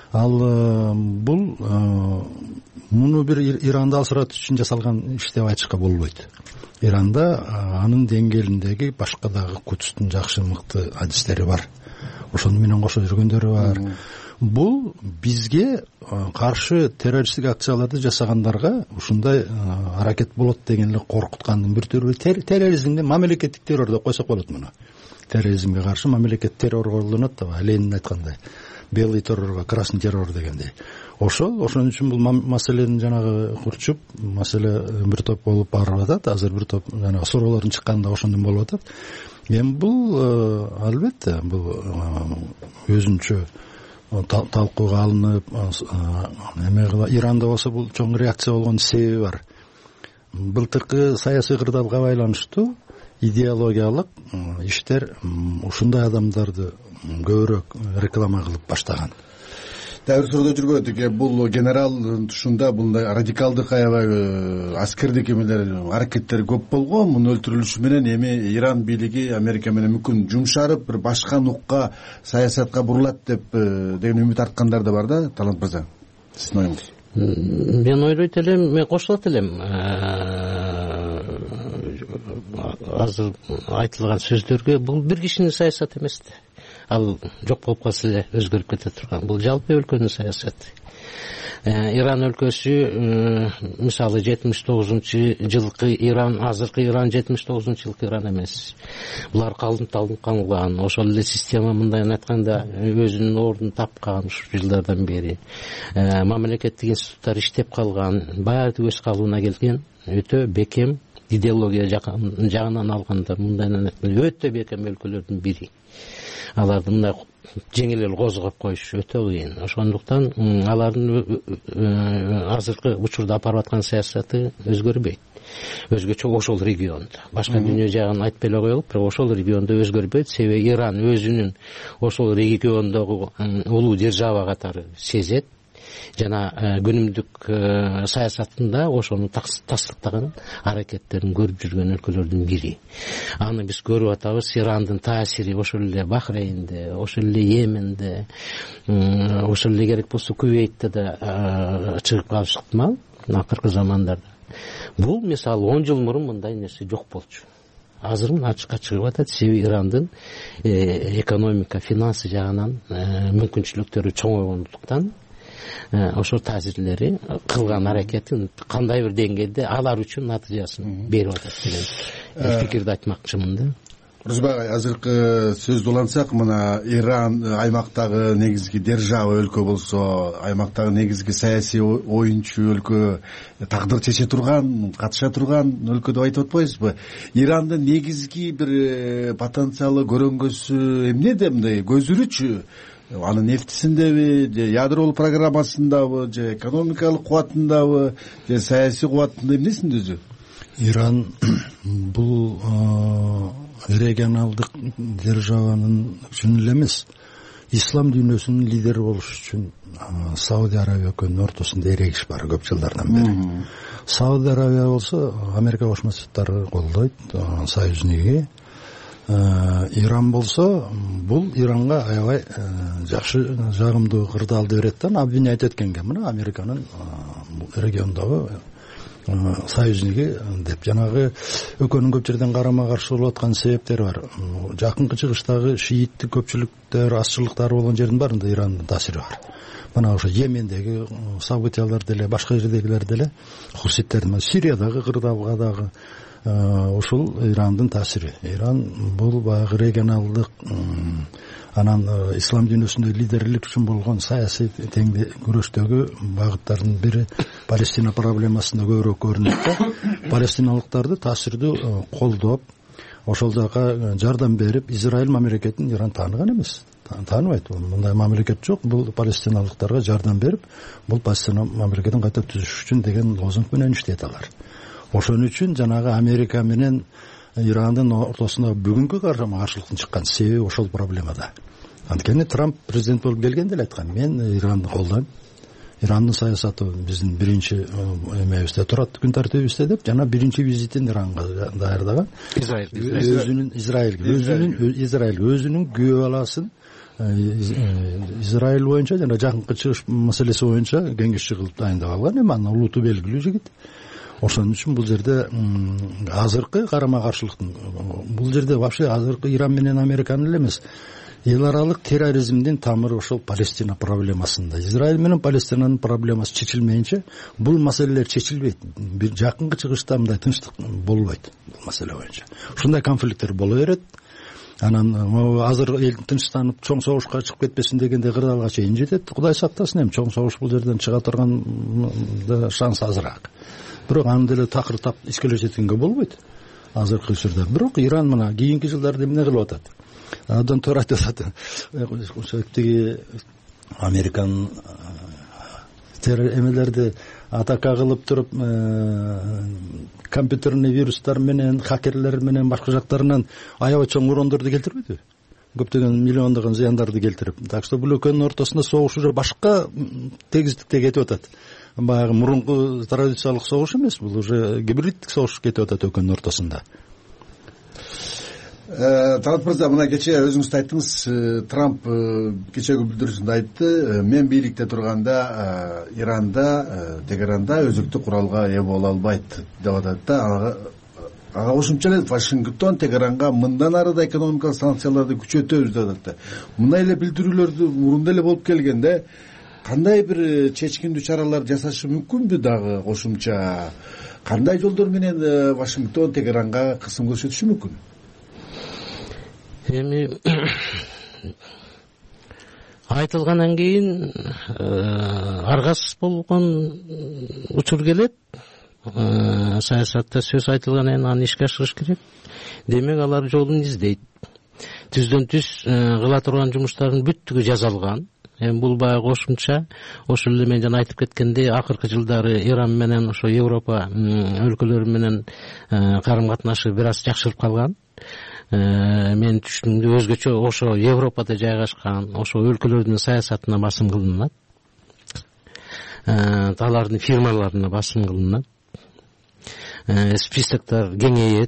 S25: ал бул муну бир Иранды алсыратуу үчүн жасалган иш деп айтышка болбойт. Иранда анын деңгээлиндеги башка дагы Кудстун жакшы мыкты адистери бар, ошону менен кошо жүргөндөрү бар. Бул бизге каршы террористтик акцияларды жасагандарга ушундай аракет болот деген эле коркуткандын бир түрү. Терроризмди мамлекеттик террор деп койсок болот муну. Терроризмге каршы мамлекет террор колдонот да, Ленин айткандай белый террорго красный террор дегендей. Ошон үчүн бул маселени жанагы курчуп, маселе бир топ болуп барып атат. Азыр бир топ жанагы суроолордун чыкканында ошондон болуп атат. Эми бул албетте бул өзүнчө талкууга алынып, Иранда болсо бул чоң реакция болгон себеби бар. Былтыркы саясий кырдаалга байланыштуу идеологиялык иштер ушундай адамдарды көбүрөөк реклама кылып баштаган.
S10: Дагы суроо жүргөн бул генерал тушунда мындай радикалдык аябай аскердик эмелер аракеттери көп болгон. Мунун өлтүрүлүшү менен эми Иран бийлиги Америка менен мүмкүн жумшарып бир башка нукка саясатка бурулат деп деген үмүт арткандар да бар да. Талант мырза, сиздин оюңуз?
S2: Мен ойлойт элем, мен кошулат элем. Азыр айтылган сөздөргө бул бир кишинин саясаты эмес да. Ал жок болуп калса эле өзгөрүп кете турган. Бул жалпы өлкөнүн саясаты. Иран өлкөсү мисалы 79-жылкы Иран, азыркы Иран 79-жылкы Иран эмес. Булар калкалган, ошол эле система мындайын айтканда өзүнүн ордун тапкан ушул жылдардан бери. Мамлекеттик институттар иштеп калган, баары өз калыбына келген, өтө бекем идеология жагынан алганда мындайын айтканда өтө бекем өлкөлөрдүн бири. Аларды мындай жеңил эле козгоп коюш өтө кыйын. Ошондуктан алардын азыркы учурда апарып аткан саясаты өзгөрбөйт. Өзгөчө ошол региондо. Башка дүйнө жагын айтпай эле коелук, бирок ошол региондо өзгөрбөйт. Себеби Иран өзүнүн ошол региондогу улуу держава катары сезет. Жана күнүмдүк саясатында ошону тастыктаган аракеттерин көрүп жүргөн өлкөлөрдүн бири. Аны биз көрүп атабыз. Ирандын таасири ошол эле Бахрейнде, ошол эле Йеменде, ошол эле керек болсо Кувейтте да чыгып калышы ыктымал акыркы замандарда. Бул мисалы 10 жыл мурун мындай нерсе жок болчу. Азыр ачыкка чыгып атат. Себеби Ирандын экономика, финансы жагынан мүмкүнчүлүктөрү чоңойгондуктан ошол таасирлери кылган аракетин кандай бир деңгээлде алар үчүн натыйжасын берип атат деген пикирди айтмакчымын да.
S10: Рузбай, азыркы сөздү улантсак, мына Иран аймактагы негизги держава өлкө болсо, аймактагы негизги саясий оюнчу өлкө, тагдыр чече турган, катыша турган өлкө деп айтып атпайсызбы? Ирандын негизги бир потенциалы, көрөнгөсү эмнеде, мындай көзүрүчү? Анын нефтисиндеби, же ядролук программасындабы, же экономикалык кубатындабы, же саясий кубатында эмнесинде өзү?
S25: Иран бул регионалдык державанын үчүн эле эмес, ислам дүйнөсүнүн лидери болуш үчүн Сауди Арабия өлкөнүн ортосунда эрегиш бар көп жылдардан бери. Сауди Арабия болсо Америка Кошмо Штаттары колдойт, союзники. Иран болсо бул Иранга аябай жакшы жагымдуу кырдаалды берет да, обвинять эткенге мына Американын региондогу союзники деп. Жанагы өлкөнүн көп жерден карама каршы болуп аткан себептери бар. Жакынкы чыгыштагы шииттик көпчүлүктөр, азчылыктар болгон жердин баарында Ирандын таасири бар. Мына ошо Йемендеги событиялар деле, башка жердегилер деле, хуситтердин, Сириядагы кырдаалга дагы ушул Ирандын таасири. Иран бул баягы регионалдык, анан ислам дүйнөсүндө лидерлик үчүн болгон саясий күрөштөгү багыттардын бири Палестина проблемасында көбүрөөк көрүнөт да. Палестиналыктарды таасирдүү колдоп, ошол жака жардам берип, Израиль мамлекетин Иран тааныган эмес. Тааныбайт. Мындай мамлекет жок. Бул палестиналыктарга жардам берип, бул Палестина мамлекетин кайта түзүш үчүн деген лозунг менен иштейт алар. Ошон үчүн жанагы Америка менен Ирандын ортосунда бүгүнкү каршылыктын чыккан себеби ошол проблемада. Анткени Трамп президент болуп келгенде эле айткан, мен Иранды колдойм. Ирандын саясаты биздин биринчи эмебизде турат, күн тартибибизде деп, жана биринчи визитин Иранга даярдаган. Израилге өзүнүн күбө баласын Израиль боюнча жана Жакынкы Чыгыш маселеси боюнча кеңешчи кылып дайындап алган. Эми анын улуту белгилүү жигит. Ошон үчүн бул жерде азыркы карама каршылыктын, бул жерде вообще азыркы Иран менен Американын эле эмес, эл аралык терроризмдин тамыры ошол Палестина проблемасында. Израиль менен Палестинанын проблемасы чечилмейинче бул маселелер чечилбейт. Бир Жакынкы Чыгышта мындай тынчтык болбойт бул маселе боюнча. Ушундай конфликттер боло берет. Анан азыр эл тынчтанып чоң согушка чыгып кетпесин дегенде кырдаалга чейин жетет. Кудай сактасын, эми чоң согуш бул жерден чыга турган шанс азыраак. Бирок аны деле такыр тап искеле жеткенге болбойт азыркы учурда. Бирок Иран мына кийинки жылдарда эмне кылып атат? Андан туура айтып атат. Ошоктеги Американ эмелерди атака кылып туруп, компьютерный вирустар менен, хакерлер менен башка жактарынан аябай чоң урондорду келтирбейби? Көптөгөн миллиондогон зыяндарды келтирип. Так что бул экөөнүн ортосунда согуш уже башка тегиздикте кетип атат. Баягы мурунку традициялык согуш эмес, бул уже гибриддик согуш кетип атат экөөнүн ортосунда.
S10: Талат мырза, мына кечээ өзүңүз айттыңыз, Трамп кечээги билдирүүсүндө айтты, мен бийликте турганда Иранда, Тегеранда өзүктүү куралга ээ боло албайт деп атат да. Ага кошумча эле Вашингтон Тегеранга мындан ары да экономикалык санкцияларды күчөтөбүз деп атат да. Мындай эле билдирүүлөрдү мурунда эле болуп келгенде кандай бир чечкиндүү чаралар жасашы мүмкүнбү дагы кошумча? Кандай жолдор менен Вашингтон Тегеранга кысым көрсөтүшү мүмкүн?
S2: Эми айтылгандан кийин аргасыз болгон учур келет. Саясатта сөз айтылгандан кийин аны ишке ашырыш керек. Демек алар жолун издейт. Түздөн түз кыла турган жумуштардын бүттүгү жазалган. Эми бул баягы кошумча ошол эле мен жана айтып кеткендей, акыркы жылдары Иран менен ошо Европа өлкөлөрү менен карым катнашы бир аз жакшырып калган. Мен түшүнүгүмдө өзгөчө ошо Европада жайгашкан ошо өлкөлөрдүн саясатына басым кылынат. Алардын фирмаларына басым кылынат. Списоктор кеңейет.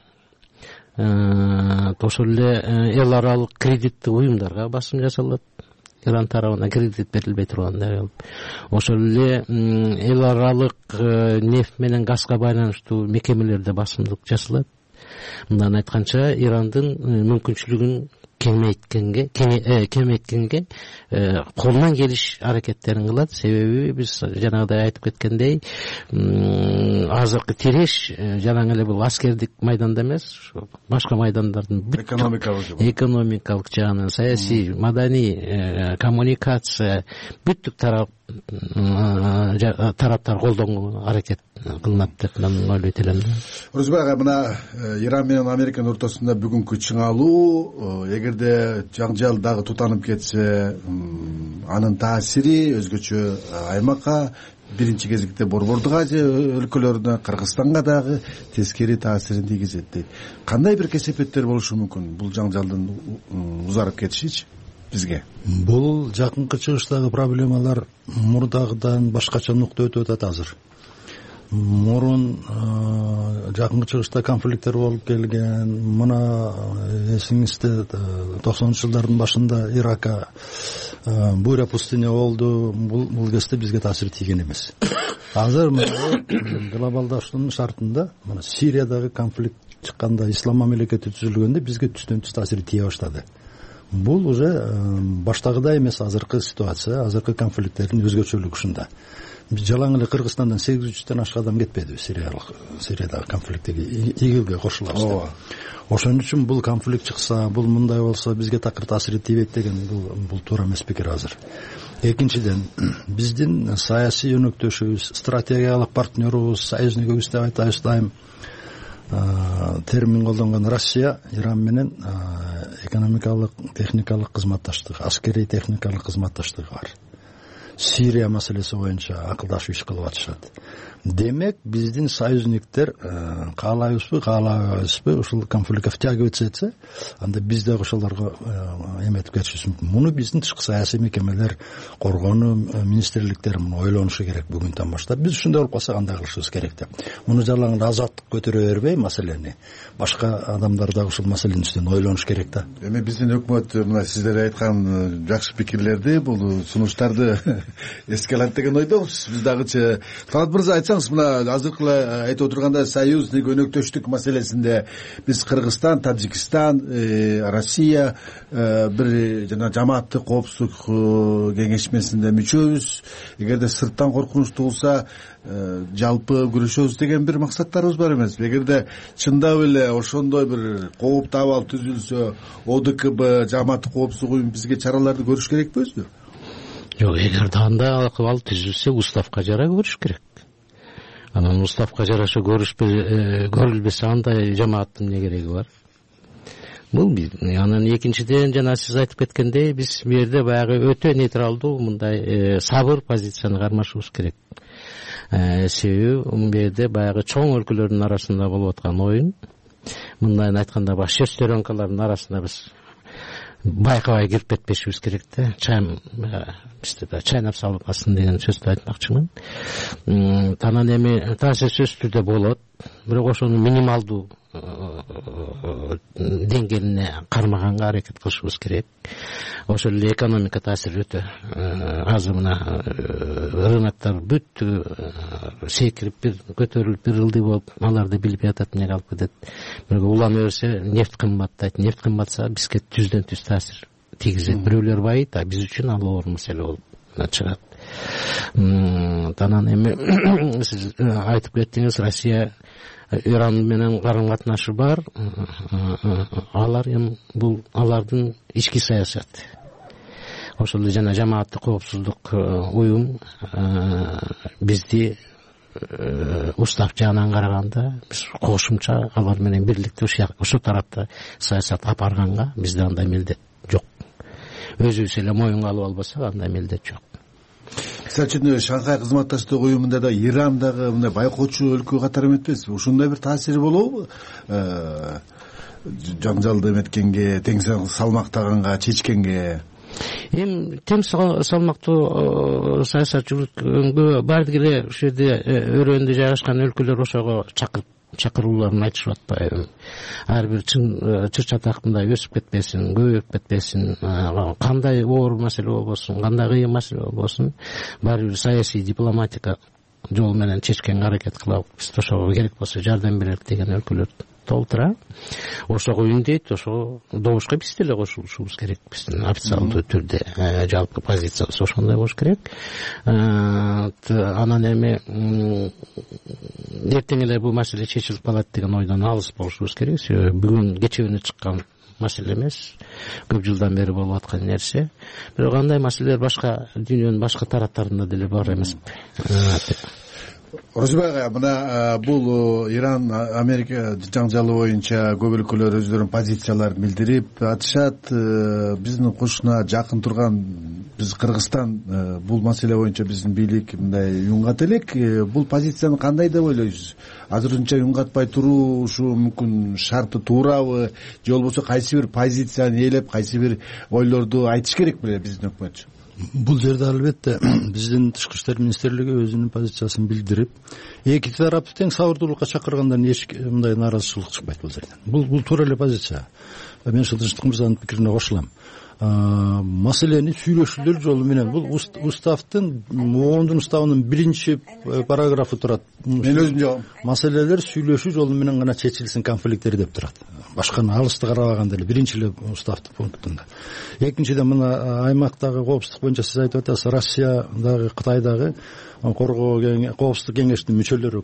S2: Ошол эле эл аралык кредиттик уюмдарга басым жасалат. Иран тарабынан кредит берилбей турганда. Ошол эле эл аралык нефть менен газга байланыштуу мекемелерде басымдык жасалат. Мындан айтканча, Ирандын мүмкүнчүлүгүн кемейткенге колунан келиш аракеттерин кылат. Себеби биз жанагыдай айтып кеткендей, азыркы тиреш жанагы эле бул аскердик майданда эмес, башка майдандардын экономикалык жагынан, саясий, маданий, коммуникация бүттүк тараптар колдонгон аракет кылынат деп мен ойлойт элем да.
S10: Орозбек ага, мына Иран менен Американын ортосунда бүгүнкү чыңалуу, эгерде жаңжал дагы тутанып кетсе, анын таасири өзгөчө аймакка, биринчи кезекте Борбордук Азия өлкөлөрүнө, Кыргызстанга дагы тескери таасирин тийгизет дейт. Кандай бир кесепеттер болушу мүмкүн бул жаңжалдын узарып кетишичи бизге?
S25: Бул Жакынкы Чыгыштагы проблемалар мурдагыдан башкача нукта өтүп атат азыр. Мурун Жакынкы Чыгышта конфликттер болуп келген. Мына эсиңизде 90-жылдардын башында Иракка буря пустыня болду. Бул кезде бизге таасир тийген эмес. Азыр глобалдаштын шартында мына Сириядагы конфликт чыкканда, ислам мамлекети түзүлгөндө бизге түстөн түз таасири тие баштады. Бул уже баштагыдай эмес азыркы ситуация, азыркы конфликттердин өзгөчөлүгү ушунда. Жалаң эле Кыргызстандан 800-тен ашык адам кетпеди Сириядагы конфликтеги ИГИЛге кошулабыз. Ошон үчүн бул конфликт чыкса, бул мындай болсо бизге такыр таасир тийбейт деген бул туура эмес пикир азыр. Экинчиден, биздин саясий өнөктөшүбүз, стратегиялык партнерубуз, союзникибиз деп айтабыз дайым термин колдонгон Россия Иран менен экономикалык, техникалык кызматташтык, аскерий техникалык кызматташтыгы бар. Сирия маселеси боюнча акылдашып иш кылып атышат. Демек биздин союзниктер каалайбызбы каалабайбызбы ушул конфликтке втягиваться этсе, анда биз дагы ошолорго эметип кетишибиз мүмкүн. Муну биздин тышкы саясий мекемелер, коргонуу министрликтери муну ойлонушу керек бүгүндөн баштап. Биз ушундай болуп калса кандай кылышыбыз керек деп. Муну жалаң азаттык көтөрө бербей маселени башка адамдар дагы ушул маселенин үстүнөн ойлонуш керек да.
S3: Эми биздин өкмөт мына сиздер айткан жакшы пикирлерди, бул сунуштарды эске алат деген ойдобуз. Биз дагычы Талат мырза айтсаңыз, мына азыркы айтып отурганда союздук өнөктөштүк маселесинде биз Кыргызстан, Тажикстан, Россия бир жана жамааттык коопсуздук кеңешмесинде мүчөбүз. Эгерде сырттан коркунуч туулса жалпы күрөшөбүз деген бир максаттарыбыз бар эмеспи? Эгерде чындап эле ошондой бир кооптуу абал түзүлсө, ОДКБ, жамааттык коопсуздук уюму бизге чараларды көрүш керекпи өзү?
S2: Жок, эгерде андай абал түзүлсө, уставка жараша көрүш керек. Анан уставка жараша көрүлбөсө андай жамааттын эмне кереги бар? Бул анан экинчиден жана сиз айтып кеткендей, биз бу жерде баягы өтө нейтралдуу мындай сабыр позицияны кармашыбыз керек. Себеби бу жерде баягы чоң өлкөлөрдүн арасында болуп аткан оюн, мындайын айтканда баш шестеренкалардын арасында биз байкабай кирип кетпешибиз керек да. Бизде да чайнап салынбасын деген сөздү айтмакчымын. Анан эми таасир сөзсүз түрдө болот, бирок ошону минималдуу деңгээлине кармаганга аракет кылышыбыз керек. Ошол эле экономика таасири өтө азыр мына рыноктор бүт секирип көтөрүлүп бир ылдый болуп аларды билип жатат, эмнеге алып кетет. Бирок улана берсе нефть кымбаттайт. Нефть кымбатса бизге түздөн түз таасир тийгизет. Бирөөлөр байыйт, а биз үчүн ал оор маселе болуп чыгат. Анан эми сиз айтып кеттиңиз, Россия Иран менен карым катнашы бар. Алар эми бул алардын ички саясаты. Ошол эле жана жамааттык коопсуздук уюм бизди устав жагынан караганда биз кошумча алар менен бирликте ушул тарапта саясат алып барганга бизде андай милдет жок. Өзүбүз эле моюнга алып албасак андай милдет жок.
S3: Мисалы үчүн Шанхай кызматташтык уюмунда да Иран дагы мындай байкоочу өлкө катары эметпеспи? Ушундай бир таасири болобу? Жаңжалды эметкенге, тең салмактаганга, чечкенге.
S2: Эми тең салмактуу саясат жүргүзгөнгө баардык эле ушул жерде өрөөндө жайгашкан өлкөлөр ошого чакырууларын айтышып атпайбы? Ар бир чыр чатактындай өсүп кетпесин, көбөйүп кетпесин, кандай оор маселе болбосун, кандай кыйын маселе болбосун, баары бир саясий дипломатика жол менен чечкенге аракет кылып, биз ошого керек болсо жардам берелик деген өлкөлөр толтура. Ошого үндейт, ошого добушка биз деле кошулушубуз керек. Биздин официалдуу түрдө жалпы позициябыз ошондой болуш керек. Анан эми эртең эле бул маселе чечилип калат деген ойдон алыс болушубуз керек. Себеби бүгүн кечээ чыккан маселе эмес, көп жылдан бери болуп аткан нерсе. Бирок андай маселелер башка дүйнөнүн башка тараптарында деле бар эмеспи?
S3: Орозбай ага, мына бул Иран Америка жаңжалы боюнча көп өлкөлөр өздөрүнүн позицияларын билдирип атышат. Биздин кошуна жакын турган биз Кыргызстан бул маселе боюнча биздин бийлик мындай юнгат элек. Бул позицияны кандай деп ойлойсуз? Азырынча юнгатпай туруу ушу мүмкүн шарты туурабы? Же болбосо кайсы бир позицияны ээлеп, кайсы бир ойлорду айтыш керек беле биздин өкмөт?
S25: Бул жерде албетте биздин тышкы иштер министрлиги өзүнүн позициясын билдирип, эки тарапты тең сабырдуулукка чакыргандан эч мындай нааразычылык чыкпайт бул жерден. Бул туура эле позиция. Мен Тынчтык мырзанын пикирине кошулам. Маселени сүйлөшүүлөр жолу менен, бул уставдын оондун уставынын 1-параграфы турат.
S3: Мен өзүм жогом.
S25: Маселелер сүйлөшүү жолу менен гана чечилсин конфликттер деп турат. Башканы алысты карабаганда эле биринчи эле уставдын пунктунда. Экинчиден мына аймактагы коопсуздук боюнча сиз айтып атасыз, Россия дагы Кытай дагы коопсуздук кеңештин мүчөлөрү өкө тең.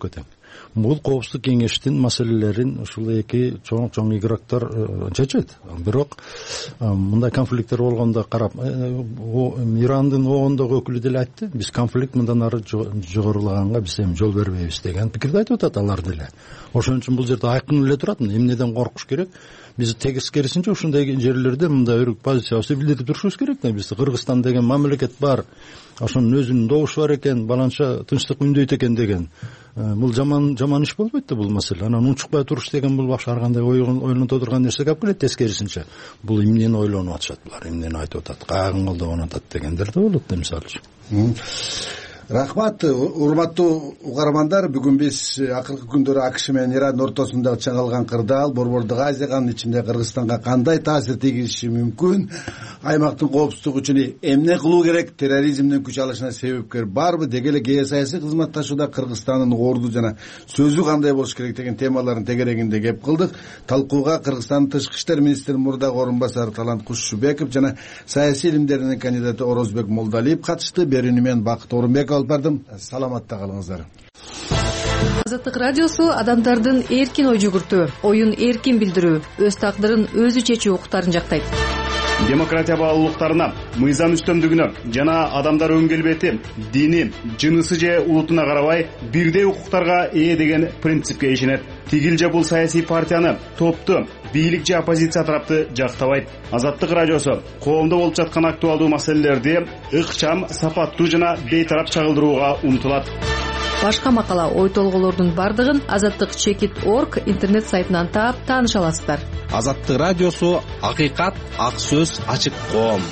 S25: бул коопсуздук кеңештин маселелерин ушул эки чоң игроктор чечет. Бирок мындай конфликттер болгондо карап, Ирандын оондогу өкүлү деле айтты, биз конфликт мындан ары жогорулаганга биз эми жол бербейбиз деген пикирди айтып атат алар деле. Ошон үчүн бул жерде айкын эле турат, эмнеден коркуш керек? Биз тескерисинче ушундай жерлерде мындай позициябызды билдирип турушубуз керек да. Бизде Кыргызстан деген мамлекет бар, ошонун өзүнүн добушу бар экен, баланча тынчтык үндөйт экен деген. Бул жаман иш болбойт да бул маселе. Анан унчукпай туруш деген бул башка ар кандай ойлонто турган нерсеге алып келет. Тескерисинче бул эмнени ойлонуп атышат булар, эмнени айтып атат, каяктан колдоп атат дегендер да болот да мисалы үчүн.
S3: Рахмат, урматтуу угармандар. Бүгүн биз акыркы күндөрү АКШ менен Ирандын ортосунда чыңалган кырдаал Борбордук Азиянын ичинде Кыргызстанга кандай таасир тийгизиши мүмкүн, аймактын коопсуздугу үчүн эмне кылуу керек, терроризмдин күч алышына себепкер барбы, деги эле геосаясий кызматташууда Кыргызстандын орду жана сөзү кандай болуш керек деген темалардын тегерегинде кеп кылдык. Талкууга Кыргызстандын тышкы иштер министринин мурдагы орун басары Талант Кушубеков жана саясий илимдеринин кандидаты Орозбек Молдалиев катышты. Берүүнү мен Бакыт Орунбек алып бардым. Саламатта калыңыздар.
S5: Азаттык радиосу адамдардын эркин ой жүгүртүү, оюн эркин билдирүү, өз тагдырын өзү чечүү укуктарын жактайт.
S6: Демократия баалуулуктарына, мыйзам үстөмдүгүнө жана адамдар өң келбети, дини, жынысы же улутуна карабай бирдей укуктарга ээ деген принципке ишенет. Тигил же бул саясий партияны, топту, бийлик же оппозиция тарапты жактабайт. Азаттык радиосу коомдо болуп жаткан актуалдуу маселелерди ыкчам, сапаттуу жана бейтарап чагылдырууга умтулат.
S5: Башка макала, ой толголордун бардыгын azattik.org интернет сайтынан таап тааныша аласыздар.
S7: Азаттык радиосу акыйкат, ак сөз, ачык коом.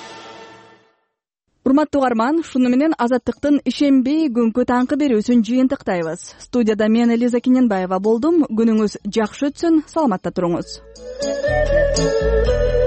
S1: Урматтуу угарман, шуну менен Азаттыктын ишемби күнкү таңкы берүүсүн жыйынтыктайбыз. Студияда мен Элиза Кененбаева болдум. Күнүңүз жакшы өтсүн, саламатта туруңуз.